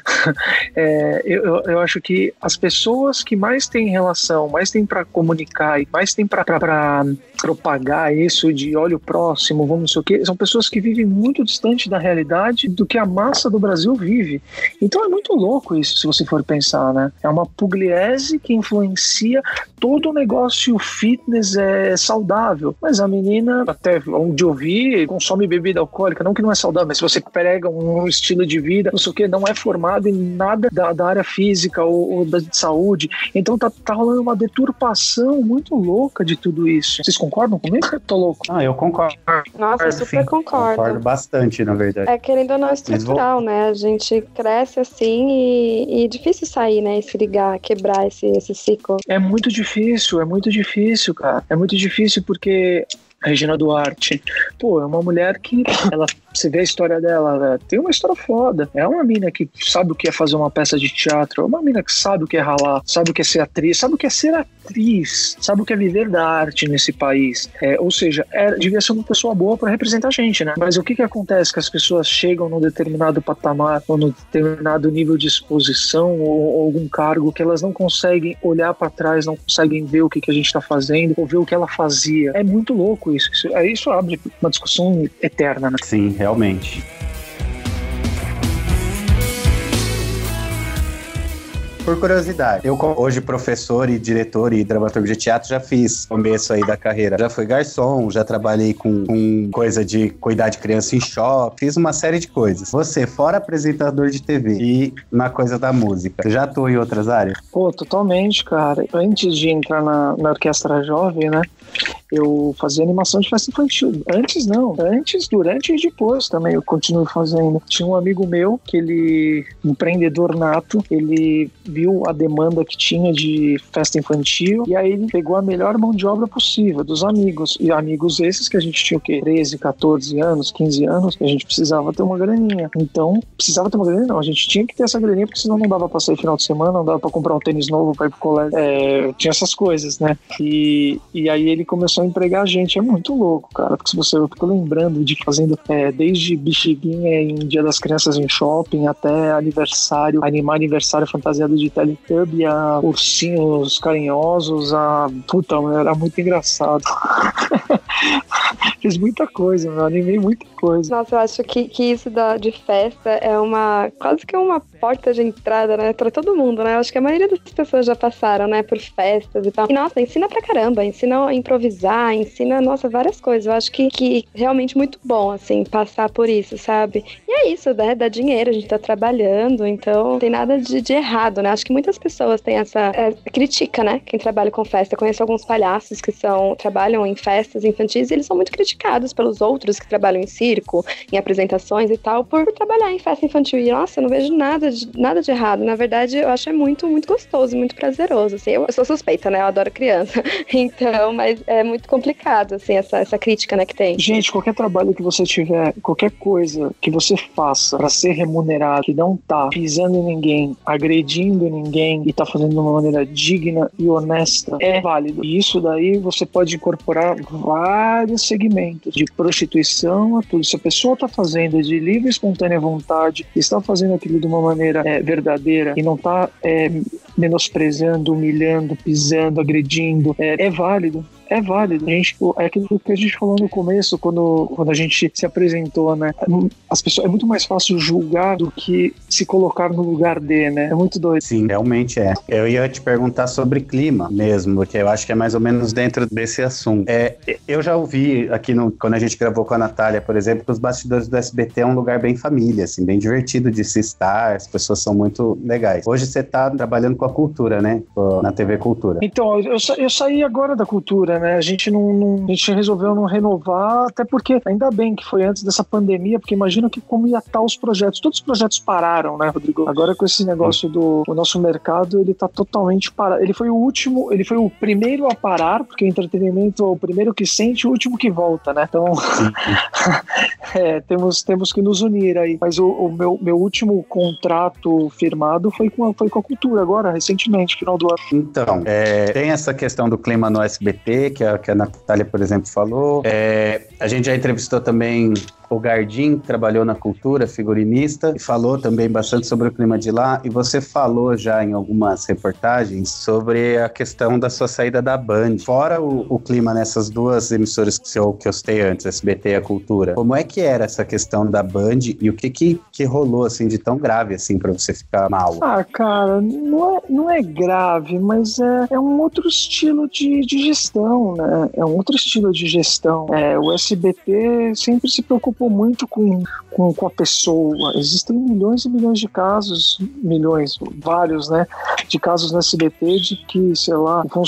é, eu, eu acho que as pessoas que mais têm relação, mais têm pra comunicar e mais têm pra, pra, pra propagar isso de olha o próximo, vamos não sei o quê, são pessoas que vivem muito distante da realidade do que a massa do Brasil vive. Então é muito louco isso, se você for pensar, né? É uma pugliese que influencia todo o negócio fitness é saudável, mas a menina, até onde eu vi, consome bebida alcoólica, não que não é saudável, mas se você pega um estilo de vida, não sei o que, não é formado em nada da, da área física ou, ou da de saúde. Então tá, tá rolando uma deturpação muito louca de tudo isso. Vocês concordam comigo? Eu tô louco. Ah, eu concordo. Nossa, eu super Sim, concordo. Concordo bastante, na verdade. É querendo ou não estrutural, né? A gente cresce assim e, e é difícil sair, né? E se ligar, quebrar esse, esse ciclo. É muito difícil, é muito difícil, cara. É muito difícil porque a Regina Duarte, pô, é uma mulher que ela, você vê a história dela, ela tem uma história foda. É uma mina que sabe o que é fazer uma peça de teatro, é uma mina que sabe o que é ralar, sabe o que é ser atriz, sabe o que é ser atriz, sabe o que é viver da arte nesse país. É, ou seja, é, devia ser uma pessoa boa para representar a gente, né? Mas o que que acontece? Que as pessoas chegam num determinado patamar ou num determinado nível de exposição ou, ou algum cargo que elas não conseguem olhar para trás, não conseguem ver o que que a gente tá fazendo ou ver o que ela fazia. É muito louco isso. Isso, isso abre uma discussão eterna, né? Sim, realmente. Por curiosidade, eu hoje professor e diretor e dramaturgo de teatro já fiz começo aí da carreira. Já fui garçom, já trabalhei com, com coisa de cuidar de criança em shopping, fiz uma série de coisas. Você, fora apresentador de T V e na coisa da música, já atuou em outras áreas? Pô, totalmente, cara. Antes de entrar na, na Orquestra Jovem, né, eu fazia animação de festa infantil. Antes não, antes, durante e depois também eu continuo fazendo. Tinha um amigo meu que ele, empreendedor nato, ele viu a demanda que tinha de festa infantil e aí ele pegou a melhor mão de obra possível dos amigos. E amigos esses que a gente tinha o quê? treze, catorze anos, quinze anos, e a gente precisava ter uma graninha. Então, precisava ter uma graninha não, a gente tinha que ter essa graninha porque senão não dava pra sair final de semana, não dava pra comprar um tênis novo pra ir pro colégio. É, tinha essas coisas, né? E, e aí ele começou a empregar a gente. É muito louco, cara, porque se você, eu fico lembrando de fazendo é, desde bexiguinha em Dia das Crianças em shopping até aniversário, animar aniversário fantasiado de Teletubby, a ursinhos carinhosos, a... Puta, era muito engraçado. Fiz muita coisa, meu, animei muita coisa. Nossa, eu acho que, que isso da, de festa é uma, quase que uma porta de entrada, né, pra todo mundo, né? Eu acho que a maioria das pessoas já passaram, né, por festas e tal. E, nossa, ensina pra caramba, ensina a improvisar, ensina, nossa, várias coisas. Eu acho que, que realmente muito bom, assim, passar por isso, sabe? E é isso, né, dá dinheiro, a gente tá trabalhando, então não tem nada de, de errado, né? Acho que muitas pessoas têm essa, é, crítica, né, quem trabalha com festa. Eu conheço alguns palhaços que são, trabalham em festas infantis e eles são muito criticados pelos outros que trabalham em circo, em apresentações e tal, por trabalhar em festa infantil. E, nossa, eu não vejo nada de, nada de errado. Na verdade, eu acho é muito, muito gostoso, muito prazeroso, assim. Eu, eu sou suspeita, né? Eu adoro criança. Então, mas é muito complicado, assim, essa, essa crítica, né, que tem. Gente, qualquer trabalho que você tiver, qualquer coisa que você faça pra ser remunerado, que não tá pisando em ninguém, agredindo ninguém e tá fazendo de uma maneira digna e honesta, é válido. E isso daí você pode incorporar vários segmentos, de prostituição a tudo. Se a pessoa tá fazendo de livre e espontânea vontade, está fazendo aquilo de uma maneira é, verdadeira e não tá é, menosprezando, humilhando, pisando, agredindo, é, é válido. É válido. A gente, é aquilo que a gente falou no começo, quando, quando a gente se apresentou, né? As pessoas, é muito mais fácil julgar do que se colocar no lugar de, né? É muito doido. Sim, realmente é. Eu ia te perguntar sobre clima mesmo, porque eu acho que é mais ou menos dentro desse assunto. É, eu já ouvi aqui, no, quando a gente gravou com a Natália, por exemplo, que os bastidores do S B T é um lugar bem família, assim, bem divertido de se estar, as pessoas são muito legais. Hoje você tá trabalhando com a cultura, né? Na T V Cultura. Então, eu, sa- eu saí agora da cultura, né? A gente não, não a gente resolveu não renovar, até porque ainda bem que foi antes dessa pandemia, porque imagina que como ia estar os projetos. Todos os projetos pararam, né, Rodrigo? Agora com esse negócio do o nosso mercado, ele tá totalmente parado. Ele foi o último, ele foi o primeiro a parar, porque o entretenimento é o primeiro que sente e o último que volta, né? Então, é, temos, temos que nos unir aí. Mas o, o meu, meu último contrato firmado foi com, a, foi com a cultura agora, recentemente, final do ano. Então, é, tem essa questão do clima no S B T, que a, que a Natália, por exemplo, falou. É, a gente já entrevistou também o Gardim, que trabalhou na cultura, figurinista, e falou também bastante sobre o clima de lá. E você falou já em algumas reportagens sobre a questão da sua saída da Band. Fora o, o clima nessas duas emissoras que eu, que eu citei antes, S B T e a Cultura, como é que era essa questão da Band e o que que, que rolou, assim, de tão grave, assim, pra você ficar mal? Ah, cara, não é, não é grave, mas é, é um outro estilo de, de gestão, né? É um outro estilo de gestão. É, o S B T sempre se preocupou preocupou muito com, com, com a pessoa. Existem milhões e milhões de casos, milhões, vários, né, de casos no S B T de que, sei lá, o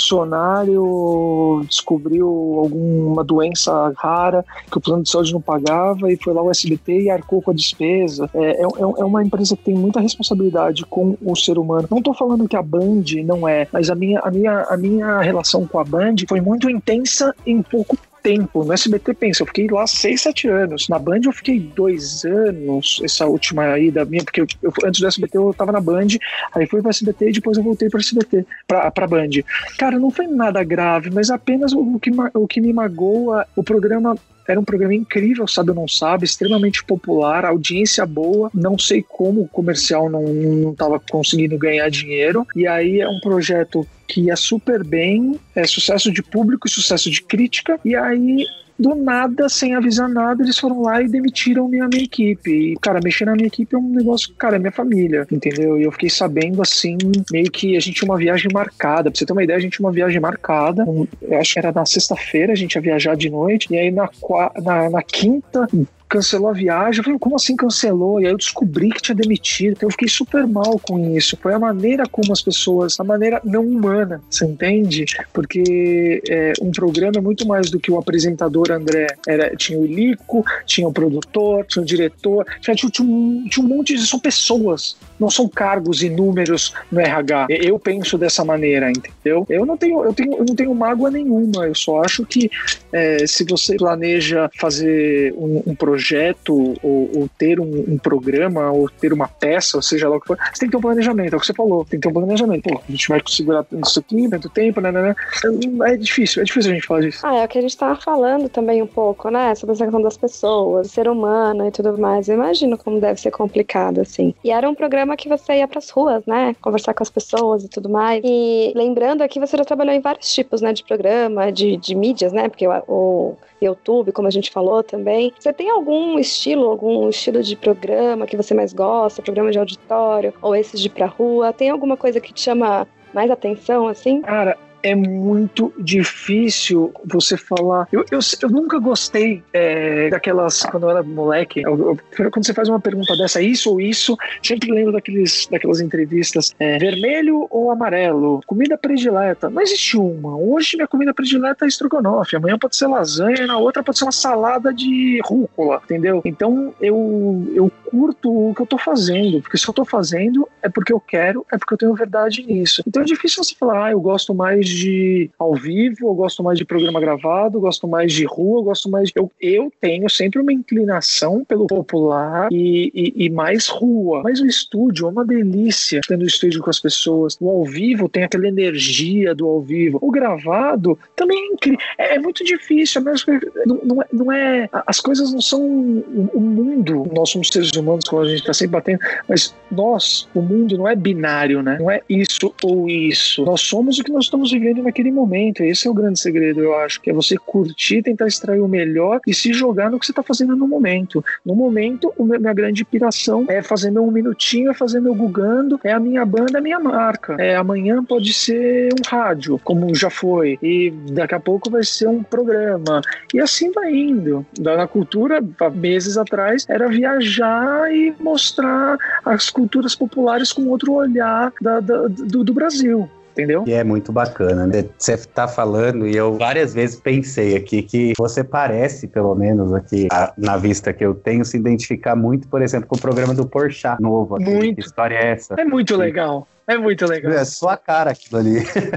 funcionário descobriu alguma doença rara que o plano de saúde não pagava e foi lá o S B T e arcou com a despesa. É, é, é uma empresa que tem muita responsabilidade com o ser humano. Não tô falando que a Band não é, mas a minha, a minha, a minha relação com a Band foi muito intensa em pouco tempo. No S B T, pensa, eu fiquei lá seis, sete anos. Na Band eu fiquei dois anos, essa última ida minha, porque eu, eu, antes do S B T eu tava na Band, aí fui pro S B T e depois eu voltei pro S B T, pra, pra Band. Cara, não foi nada grave, mas apenas o que, o que me magoa, o programa era um programa incrível, Sabe ou Não Sabe, extremamente popular, audiência boa, não sei como o comercial não, não tava conseguindo ganhar dinheiro, e aí é um projeto que ia super bem, é sucesso de público e sucesso de crítica, e aí do nada, sem avisar nada, eles foram lá e demitiram minha, minha equipe. E, cara, mexer na minha equipe é um negócio, cara, é minha família, entendeu? E eu fiquei sabendo, assim, meio que a gente tinha uma viagem marcada. Pra você ter uma ideia, a gente tinha uma viagem marcada. Um, eu acho que era na sexta-feira, a gente ia viajar de noite. E aí, na, na, na quinta, cancelou a viagem. Eu falei, como assim cancelou? E aí eu descobri que tinha demitido. Então eu fiquei super mal com isso. Foi a maneira como as pessoas, a maneira não humana, você entende? Porque é, um programa é muito mais do que o apresentador André. Era, tinha o Lico, tinha o produtor, tinha o diretor, tinha, tinha, tinha, um, tinha um monte de... São pessoas, não são cargos e números no R H. Eu penso dessa maneira, entendeu? Eu não tenho, eu tenho, eu não tenho mágoa nenhuma. Eu só acho que é, se você planeja fazer um, um projeto projeto ou, ou ter um, um programa ou ter uma peça, ou seja lá o que for, você tem que ter um planejamento, é o que você falou, tem que ter um planejamento. Pô, a gente vai segurar isso aqui, tanto tempo, né, né, né. É difícil, é difícil a gente falar disso. Ah, é o que a gente tava falando também um pouco, né, sobre essa questão das pessoas, ser humano e tudo mais. Eu imagino como deve ser complicado, assim. E era um programa que você ia pras ruas, né, conversar com as pessoas e tudo mais. E lembrando aqui, você já trabalhou em vários tipos, né, de programa, de, de mídias, né, porque o, o YouTube, como a gente falou também. Você tem algum estilo, algum estilo de programa que você mais gosta? Programa de auditório ou esses de ir pra rua? Tem alguma coisa que te chama mais atenção, assim? Cara, é muito difícil você falar. Eu, eu, eu nunca gostei é, daquelas, quando eu era moleque, eu, eu, quando você faz uma pergunta dessa, isso ou isso, sempre lembro daqueles, daquelas entrevistas, é, vermelho ou amarelo, comida predileta. Não existe uma. Hoje minha comida predileta é estrogonofe, amanhã pode ser lasanha, na outra pode ser uma salada de rúcula, entendeu? Então eu, eu curto o que eu tô fazendo, porque se eu tô fazendo é porque eu quero, é porque eu tenho verdade nisso. Então é difícil você falar, ah, eu gosto mais de ao vivo, eu gosto mais de programa gravado, eu gosto mais de rua, eu gosto mais de... Eu, eu tenho sempre uma inclinação pelo popular e, e, e mais rua. Mas o estúdio é uma delícia, tendo o estúdio com as pessoas. O ao vivo tem aquela energia do ao vivo. O gravado também é incrível. É, é muito difícil, mas não, não, é, não é... As coisas não são o mundo. Nós somos seres humanos, como a gente está sempre batendo, mas nós, o mundo não é binário, né? Não é isso ou isso. Nós somos o que nós estamos vivendo naquele momento. Esse é o grande segredo, eu acho, que é você curtir, tentar extrair o melhor e se jogar no que você está fazendo no momento. No momento, a minha grande inspiração é fazer meu um minutinho, é fazer meu gugando, é a minha banda, a minha marca. É, amanhã pode ser um rádio, como já foi, e daqui a pouco vai ser um programa. E assim vai indo. Na cultura, há meses atrás, era viajar e mostrar as culturas populares com outro olhar da, da, do, do Brasil. Entendeu? E é muito bacana, né? Você tá falando e eu várias vezes pensei aqui que você parece, pelo menos aqui a, na vista que eu tenho, se identificar muito, por exemplo, com o programa do Porchat novo. Aqui. Muito. Que história é essa? É muito legal. É muito legal. É sua cara aquilo ali.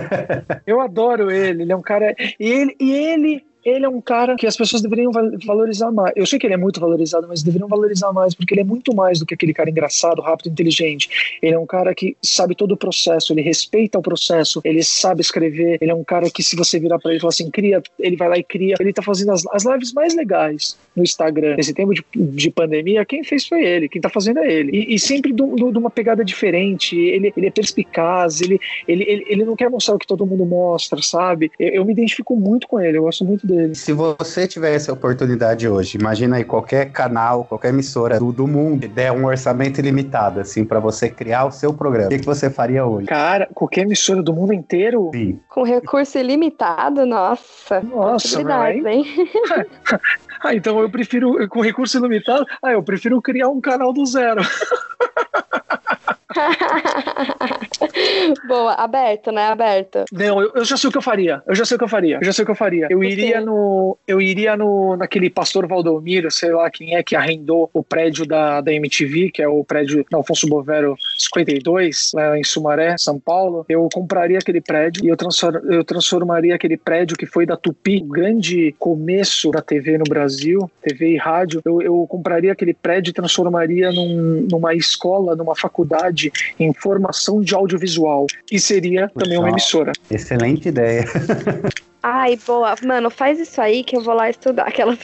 Eu adoro ele. Ele é um cara... E ele... E ele... Ele é um cara que as pessoas deveriam valorizar mais. Eu sei que ele é muito valorizado, mas deveriam valorizar mais, porque ele é muito mais do que aquele cara engraçado, rápido, inteligente. Ele é um cara que sabe todo o processo, ele respeita o processo, ele sabe escrever, ele é um cara que, se você virar pra ele e falar assim, cria, ele vai lá e cria. Ele tá fazendo as, as lives mais legais no Instagram. Nesse tempo de, de pandemia, quem fez foi ele, quem tá fazendo é ele. E, e sempre de uma pegada diferente, ele, ele é perspicaz, ele, ele, ele, ele não quer mostrar o que todo mundo mostra, sabe? Eu, eu me identifico muito com ele, eu gosto muito dele. dele. Se você tivesse a oportunidade hoje, imagina aí qualquer canal, qualquer emissora do, do mundo que der um orçamento ilimitado, assim, pra você criar o seu programa, o que, que você faria hoje? Cara, qualquer emissora do mundo inteiro? Sim. Com recurso ilimitado, nossa. Nossa, possibilidades, hein? Ah, então eu prefiro, com recurso ilimitado, ah, eu prefiro criar um canal do zero. Boa, aberto, né? Aberto. Não, eu, eu já sei o que eu faria. Eu já sei o que eu faria. Eu já sei o que eu faria. Eu iria no. Eu iria no naquele Pastor Valdomiro, sei lá quem é, que arrendou o prédio da, da M T V, que é o prédio da Alfonso Bovero cinquenta e dois, lá em Sumaré, São Paulo. Eu compraria aquele prédio e eu, transform, eu transformaria aquele prédio que foi da Tupi, o grande começo da T V no Brasil, T V e rádio. Eu, eu compraria aquele prédio e transformaria num, numa escola, numa faculdade em formação de audiovisual. E seria também uma emissora. Excelente ideia. Ai, boa. Mano, faz isso aí que eu vou lá estudar. Aquela...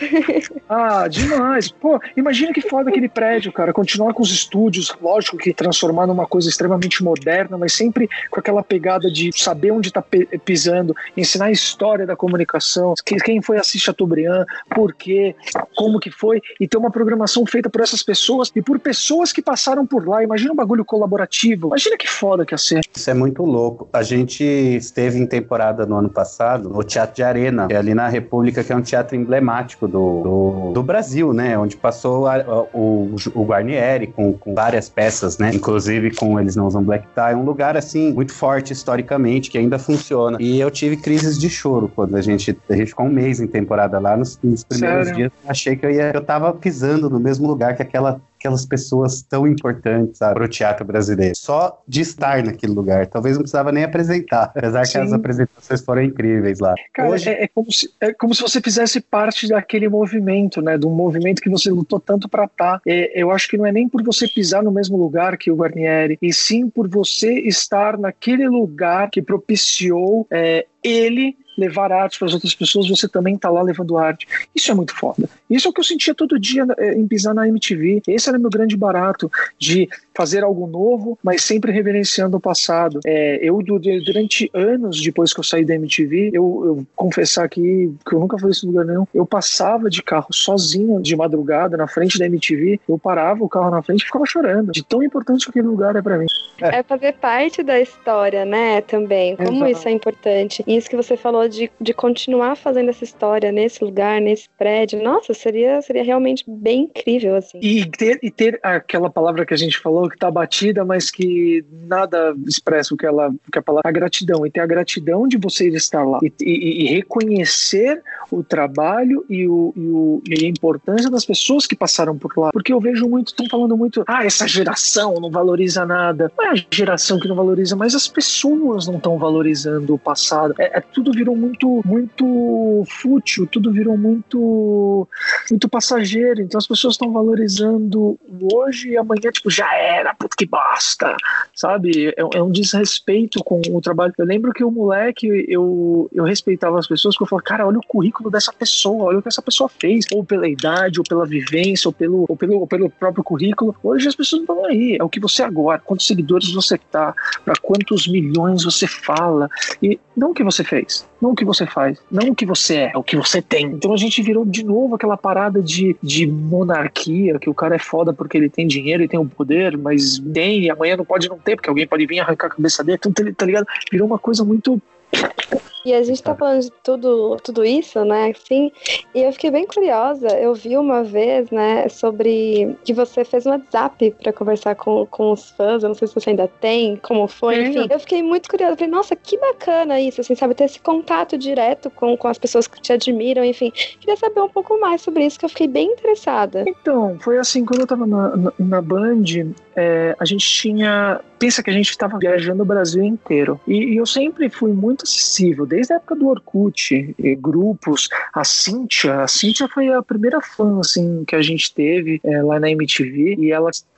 Ah, demais. Pô, imagina que foda aquele prédio, cara. Continuar com os estúdios, lógico que transformar numa coisa extremamente moderna, mas sempre com aquela pegada de saber onde tá pisando, ensinar a história da comunicação, quem foi assistir Chateaubriand, por quê, como que foi, e ter uma programação feita por essas pessoas e por pessoas que passaram por lá. Imagina um bagulho colaborativo. Imagina que foda que ia ser. Isso é muito louco. A gente esteve em temporada no ano passado, no Teatro de Arena, que é ali na República, que é um teatro emblemático do, do, do Brasil, né? Onde passou a, a, o, o Guarnieri com, com várias peças, né? Inclusive com Eles Não Usam Black Tie. Um lugar, assim, muito forte historicamente, que ainda funciona. E eu tive crises de choro quando a gente, a gente ficou um mês em temporada lá. Nos, nos primeiros Sério? dias, eu achei que eu ia... Eu tava pisando no mesmo lugar que aquela... aquelas pessoas tão importantes, sabe, para o teatro brasileiro. Só de estar naquele lugar. Talvez não precisava nem apresentar, apesar Sim. que as apresentações foram incríveis lá. Cara, Hoje... é, é, como se, é como se você fizesse parte daquele movimento, né? Do movimento que você lutou tanto para estar. É, eu acho que não é nem por você pisar no mesmo lugar que o Guarnieri, e sim por você estar naquele lugar que propiciou é, ele levar arte para as outras pessoas, você também tá lá levando arte. Isso é muito foda. Isso é o que eu sentia todo dia em pisar na M T V. Esse era meu grande barato, de fazer algo novo, mas sempre reverenciando o passado. É, eu, durante anos depois que eu saí da M T V, eu, eu confessar aqui que eu nunca falei isso em lugar nenhum, eu passava de carro sozinho, de madrugada, na frente da M T V, eu parava o carro na frente e ficava chorando, de tão importante que aquele lugar é pra mim. É, é fazer parte da história, né, também. Como Exato. Isso é importante. E isso que você falou de, de continuar fazendo essa história nesse lugar, nesse prédio, nossa, seria, seria realmente bem incrível, assim. E ter, e ter aquela palavra que a gente falou, que tá batida, mas que nada expressa o que ela, o que a palavra, a gratidão, e ter a gratidão de você estar lá, e, e, e reconhecer o trabalho e, o, e, o, e a importância das pessoas que passaram por lá, porque eu vejo muito, estão falando muito, ah, essa geração não valoriza nada. Não é a geração que não valoriza, mas as pessoas não estão valorizando o passado. É, é, tudo virou muito, muito fútil, tudo virou muito, muito passageiro, então as pessoas estão valorizando o hoje e amanhã, tipo, já era, puto que basta, sabe? É, é um desrespeito com o trabalho. Eu lembro que o moleque, eu, eu respeitava as pessoas, porque eu falava, cara, olha o currículo dessa pessoa, olha o que essa pessoa fez, ou pela idade, ou pela vivência, ou pelo, ou pelo, ou pelo próprio currículo. Hoje as pessoas não estão aí, é o que você é agora, quantos seguidores você tá, para quantos milhões você fala, e não o que você fez, não o que você faz, não o que você é, é o que você tem. Então a gente virou de novo aquela parada de, de monarquia, que o cara é foda porque ele tem dinheiro e tem o poder, mas tem, e amanhã não pode não ter, porque alguém pode vir arrancar a cabeça dele, então, tá ligado? Virou uma coisa muito... E a gente tá falando de tudo, tudo isso, né, assim, e eu fiquei bem curiosa, eu vi uma vez, né, sobre que você fez um WhatsApp pra conversar com, com os fãs, eu não sei se você ainda tem, como foi, é. Enfim, eu fiquei muito curiosa, falei, nossa, que bacana isso, assim, sabe, ter esse contato direto com, com as pessoas que te admiram, enfim, queria saber um pouco mais sobre isso, que eu fiquei bem interessada. Então, foi assim, quando eu tava na, na, na Band, é, a gente tinha, pensa que a gente tava viajando o Brasil inteiro, e, e eu sempre fui muito acessível, desde a época do Orkut, grupos, a Cíntia, a Cíntia foi a primeira fã, assim, que a gente teve é, lá na M T V, e ela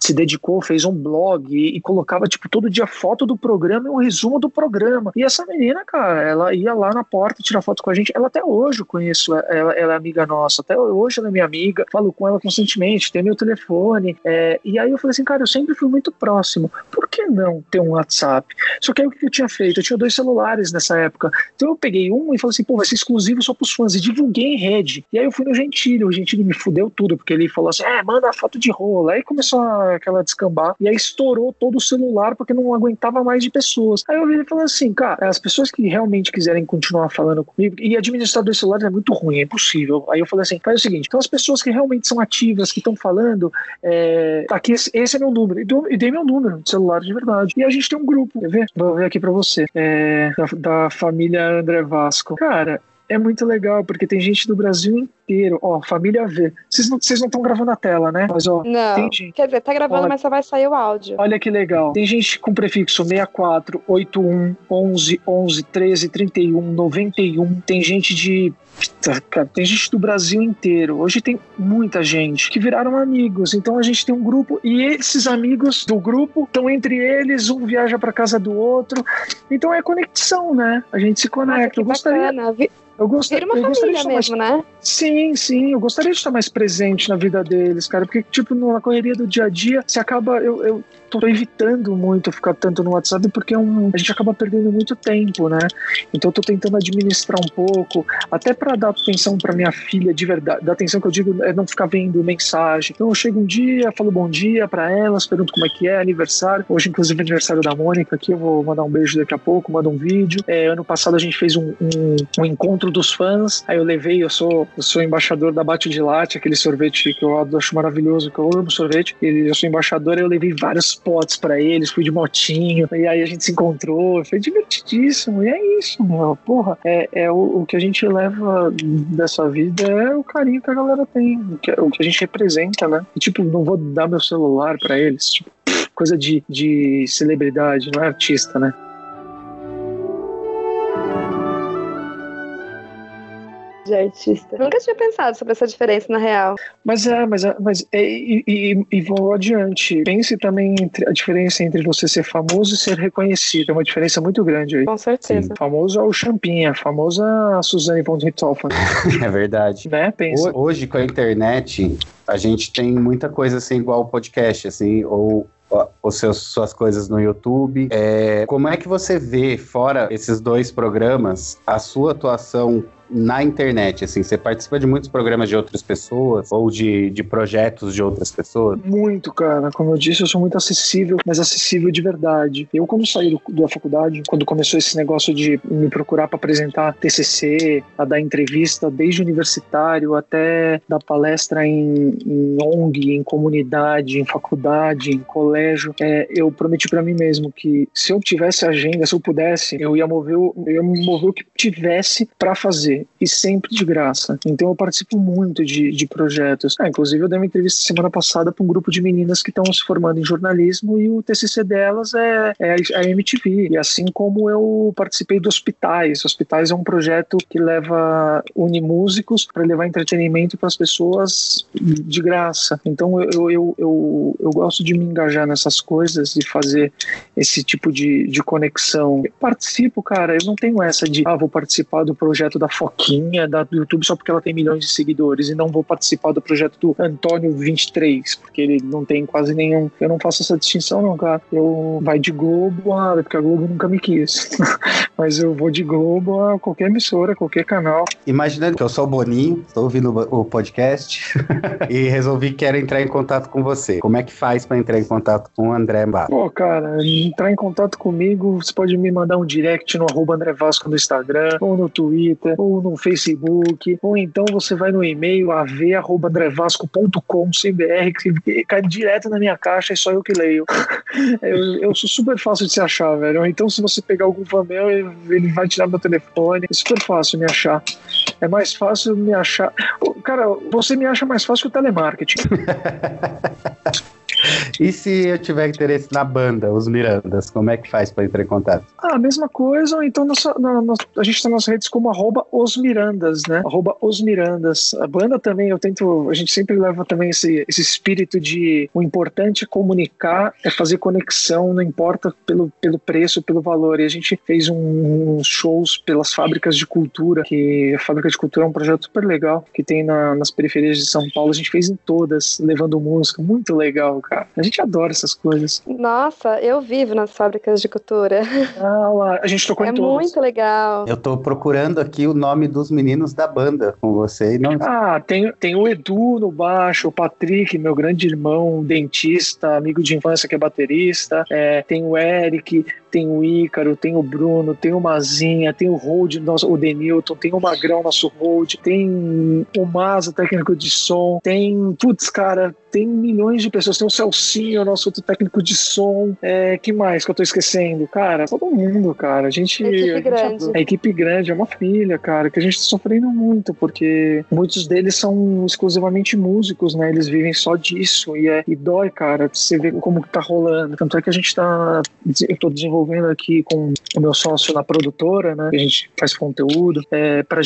se dedicou, fez um blog e, e colocava, tipo, todo dia foto do programa e um resumo do programa. E essa menina, cara, ela ia lá na porta tirar foto com a gente. Ela até hoje eu conheço, ela, ela é amiga nossa, até hoje ela é minha amiga, falo com ela constantemente, tem meu telefone. É, e aí eu falei assim, cara, eu sempre fui muito próximo. Por que não ter um WhatsApp? Só que aí o que eu tinha feito? Eu tinha dois celulares nessa época. Então eu peguei um e falei assim, pô, vai ser exclusivo só pros fãs. E divulguei em rede. E aí eu fui no Gentili. O Gentili me fudeu tudo, porque ele falou assim, é, manda a foto de rola. Aí começou a, aquela descambar. E aí estourou todo o celular, porque não aguentava mais de pessoas. Aí eu vi ele falando assim, cara, as pessoas que realmente quiserem continuar falando comigo, e administrar dois celulares é muito ruim, é impossível. Aí eu falei assim, faz o seguinte, então as pessoas que realmente são ativas, que estão falando, é, aqui esse, esse é meu número. E, do, e dei meu número de celular de verdade. E a gente tem um grupo, quer ver? Vou ver aqui pra você. É, da, da família André Vasco. Cara, é muito legal, porque tem gente do Brasil inteiro. Ó, família V. Vocês não vocês não estão gravando a tela, né? Mas, ó, não. Tem gente. Quer dizer, tá gravando, olha, mas só vai sair o áudio. Olha que legal. Tem gente com prefixo sessenta e quatro, oitenta e um, onze, onze, treze, trinta e um, noventa e um. Tem gente de... Cara, tem gente do Brasil inteiro. Hoje tem muita gente que viraram amigos. Então a gente tem um grupo e esses amigos do grupo estão entre eles, um viaja pra casa do outro. Então é conexão, né? A gente se conecta. Eu gostaria... Bacana. Eu gostaria, Vira uma eu família gostaria mesmo, mais... né? Sim, sim. Eu gostaria de estar mais presente na vida deles, cara. Porque, tipo, na correria do dia a dia, você acaba... Eu, eu tô evitando muito ficar tanto no WhatsApp, porque é um, a gente acaba perdendo muito tempo, né? Então eu tô tentando administrar um pouco, até pra dar atenção pra minha filha de verdade. Da atenção que eu digo é não ficar vendo mensagem. Então eu chego um dia, falo bom dia pra elas, pergunto como é que é, aniversário. Hoje, inclusive, é aniversário da Mônica aqui, eu vou mandar um beijo daqui a pouco, mando um vídeo. É, ano passado a gente fez um, um, um encontro dos fãs, aí eu levei, eu sou, eu sou embaixador da Bate de Latte, aquele sorvete que eu acho maravilhoso, que eu amo sorvete, e eu sou embaixador, eu levei vários potes pra eles, fui de motinho, e aí a gente se encontrou, foi divertidíssimo, e é isso, meu, porra, é, é o, o que a gente leva dessa vida é o carinho que a galera tem, o que, o que a gente representa, né, e, tipo, não vou dar meu celular pra eles, tipo, coisa de, de celebridade, não é artista, né. De artista. Nunca tinha pensado sobre essa diferença, na real. Mas é, mas é, mas é, e, e, e vou adiante. Pense também entre a diferença entre você ser famoso e ser reconhecido. É uma diferença muito grande aí. Com certeza. Sim. Famoso é o Champinha, famosa é a Suzane von Richthofen. É verdade. Né? Pensa. Hoje, com a internet, a gente tem muita coisa assim, igual o podcast, assim, ou os seus, suas coisas no YouTube. É, como é que você vê, fora esses dois programas, a sua atuação na internet, assim? Você participa de muitos programas de outras pessoas ou de, de projetos de outras pessoas? Muito, cara. Como eu disse, eu sou muito acessível, mas acessível de verdade. Eu, quando saí do, da faculdade, quando começou esse negócio de me procurar para apresentar T C C, a dar entrevista desde universitário até dar palestra em, em O N G, em comunidade, em faculdade, em colégio, é, eu prometi para mim mesmo que se eu tivesse agenda, se eu pudesse, eu ia mover, eu ia mover o que tivesse para fazer. E sempre de graça. Então eu participo muito de, de projetos. Ah, inclusive eu dei uma entrevista semana passada para um grupo de meninas que estão se formando em jornalismo e o T C C delas é, é a M T V. E assim como eu participei do Hospitais. Hospitais é um projeto que leva une músicos para levar entretenimento para as pessoas de graça. Então eu, eu, eu, eu, eu gosto de me engajar nessas coisas e fazer esse tipo de, de conexão. Eu participo, cara, eu não tenho essa de ah, vou participar do projeto da Foquinha da, do YouTube só porque ela tem milhões de seguidores e não vou participar do projeto do Antônio vinte e três, porque ele não tem quase nenhum. Eu não faço essa distinção não, cara. Eu vai de Globo a... porque a Globo nunca me quis. Mas eu vou de Globo a qualquer emissora, qualquer canal. Imaginando que eu sou o Boninho, estou ouvindo o podcast e resolvi que quero entrar em contato com você. Como é que faz para entrar em contato com o André Vasco? Pô, cara, entrar em contato comigo, você pode me mandar um direct no arroba André Vasco no Instagram, ou no Twitter, ou no Facebook, ou então você vai no e-mail a v arroba andré vasco ponto com ponto b r, que cai direto na minha caixa e só eu que leio. eu, eu sou super fácil de se achar, velho. Ou então se você pegar algum fã meu, ele vai tirar meu telefone. É super fácil me achar. É mais fácil me achar. Cara, você me acha mais fácil que o telemarketing. E se eu tiver interesse na banda, os Mirandas, como é que faz para entrar em contato? Ah, a mesma coisa, ou então nossa, na, na, a gente tá nas redes como arroba os Mirandas, né? Arroba os Mirandas. A banda também, eu tento, a gente sempre leva também esse, esse espírito de o importante é comunicar, é fazer conexão, não importa pelo, pelo preço, pelo valor. E a gente fez um, uns shows pelas fábricas de cultura, que a Fábrica de Cultura é um projeto super legal, que tem na, nas periferias de São Paulo. A gente fez em todas, levando música. Muito legal, cara. A gente adora essas coisas. Nossa, eu vivo nas fábricas de cultura. Ah, lá, a gente tocou é em todas. É muito legal. Eu tô procurando aqui o nome dos meninos da banda com você e não... Ah, tem, tem o Edu no baixo, o Patrick, meu grande irmão, dentista, amigo de infância que é baterista, é, tem o Eric, tem o Ícaro, tem o Bruno, tem o Mazinha, tem o Hold, nosso, o Denilton, tem o Magrão, nosso Hold, tem o Maza, técnico de som, tem, putz, cara, tem milhões de pessoas, tem o Celcinho, nosso outro técnico de som, é, que mais que eu tô esquecendo? Cara, todo mundo, cara, a gente... A equipe a gente, grande. A equipe grande, é uma família, cara, que a gente tá sofrendo muito, porque muitos deles são exclusivamente músicos, né, eles vivem só disso, e, é, e dói, cara, você vê como que tá rolando, tanto é que a gente tá, eu tô desenvolvendo aqui com o meu sócio na produtora, né, a gente faz conteúdo, é, pra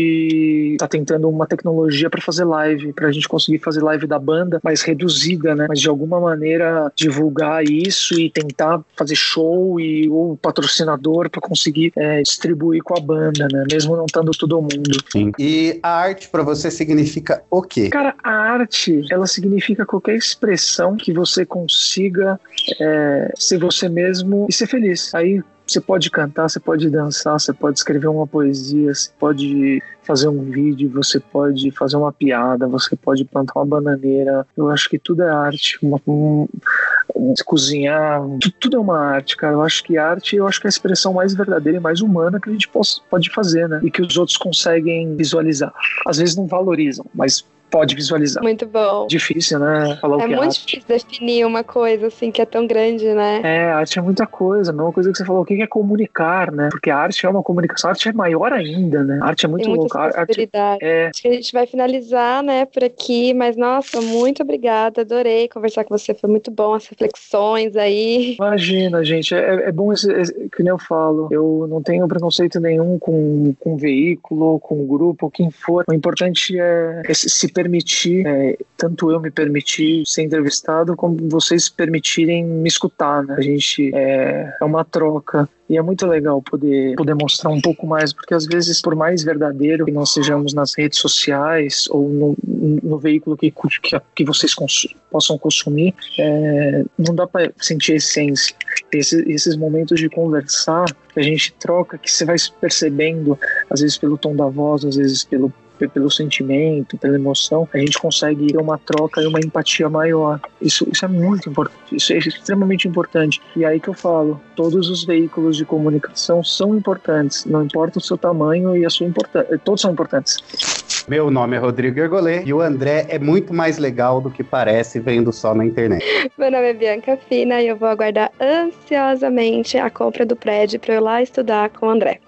gente tá tentando uma tecnologia pra fazer live, pra gente conseguir fazer live da banda, mas reduzida, né, mas de alguma maneira divulgar isso e tentar fazer show e ou patrocinador pra conseguir é, distribuir com a banda, né, mesmo não estando todo mundo. Sim. E a arte pra você significa o quê? Cara, a arte, ela significa qualquer expressão que você consiga é, ser você mesmo e ser feliz. Aí você pode cantar, você pode dançar, você pode escrever uma poesia, você pode fazer um vídeo, você pode fazer uma piada, você pode plantar uma bananeira. Eu acho que tudo é arte. Uma, um, um, cozinhar, tudo, tudo é uma arte, cara. Eu acho que arte, eu acho que é a expressão mais verdadeira e mais humana que a gente pode, pode fazer, né? E que os outros conseguem visualizar. Às vezes não valorizam, mas pode visualizar. Muito bom. Difícil, né? Falar é o que é muito arte. difícil definir uma coisa assim que é tão grande, né? É, arte é muita coisa. Não é uma coisa que você falou, o que é comunicar, né? Porque a arte é uma comunicação. A arte é maior ainda, né? A arte é muito Tem muitas louca. possibilidades. É... Acho que a gente vai finalizar, né, por aqui. Mas, nossa, muito obrigada. Adorei conversar com você. Foi muito bom as reflexões aí. Imagina, gente. É, é bom, esse, esse, que nem eu falo. Eu não tenho preconceito nenhum com, com veículo, com grupo, quem for. O importante é, é se permitir... É, tanto eu me permitir ser entrevistado como vocês permitirem me escutar, né? A gente é, é uma troca. E é muito legal poder, poder mostrar um pouco mais, porque às vezes, por mais verdadeiro que nós sejamos nas redes sociais ou no, no veículo que, que, que vocês cons- possam consumir, é, não dá para sentir a essência. Esse, esses momentos de conversar, que a gente troca, que você vai percebendo, às vezes pelo tom da voz, às vezes pelo pelo sentimento, pela emoção, a gente consegue ter uma troca e uma empatia maior. Isso, isso é muito importante, isso é extremamente importante. E aí que eu falo, todos os veículos de comunicação são importantes, não importa o seu tamanho e a sua importância, todos são importantes. Meu nome é Rodrigo Ergolê e o André é muito mais legal do que parece vendo só na internet. Meu nome é Bianca Fina e eu vou aguardar ansiosamente a compra do prédio para eu ir lá estudar com o André.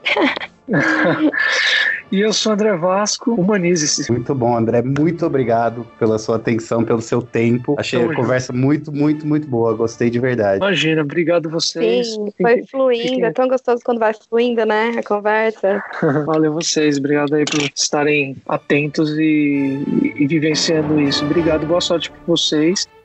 E eu sou André Vasco, humanize-se. Muito bom, André, muito obrigado pela sua atenção, pelo seu tempo. Achei Tamo a conversa muito, muito, muito boa, gostei de verdade. Imagina, obrigado vocês. Sim, foi Fiquem- fluindo, fiquem- é tão gostoso quando vai fluindo, né, a conversa. Valeu vocês, obrigado aí por estarem atentos e, e vivenciando isso. Obrigado, boa sorte para vocês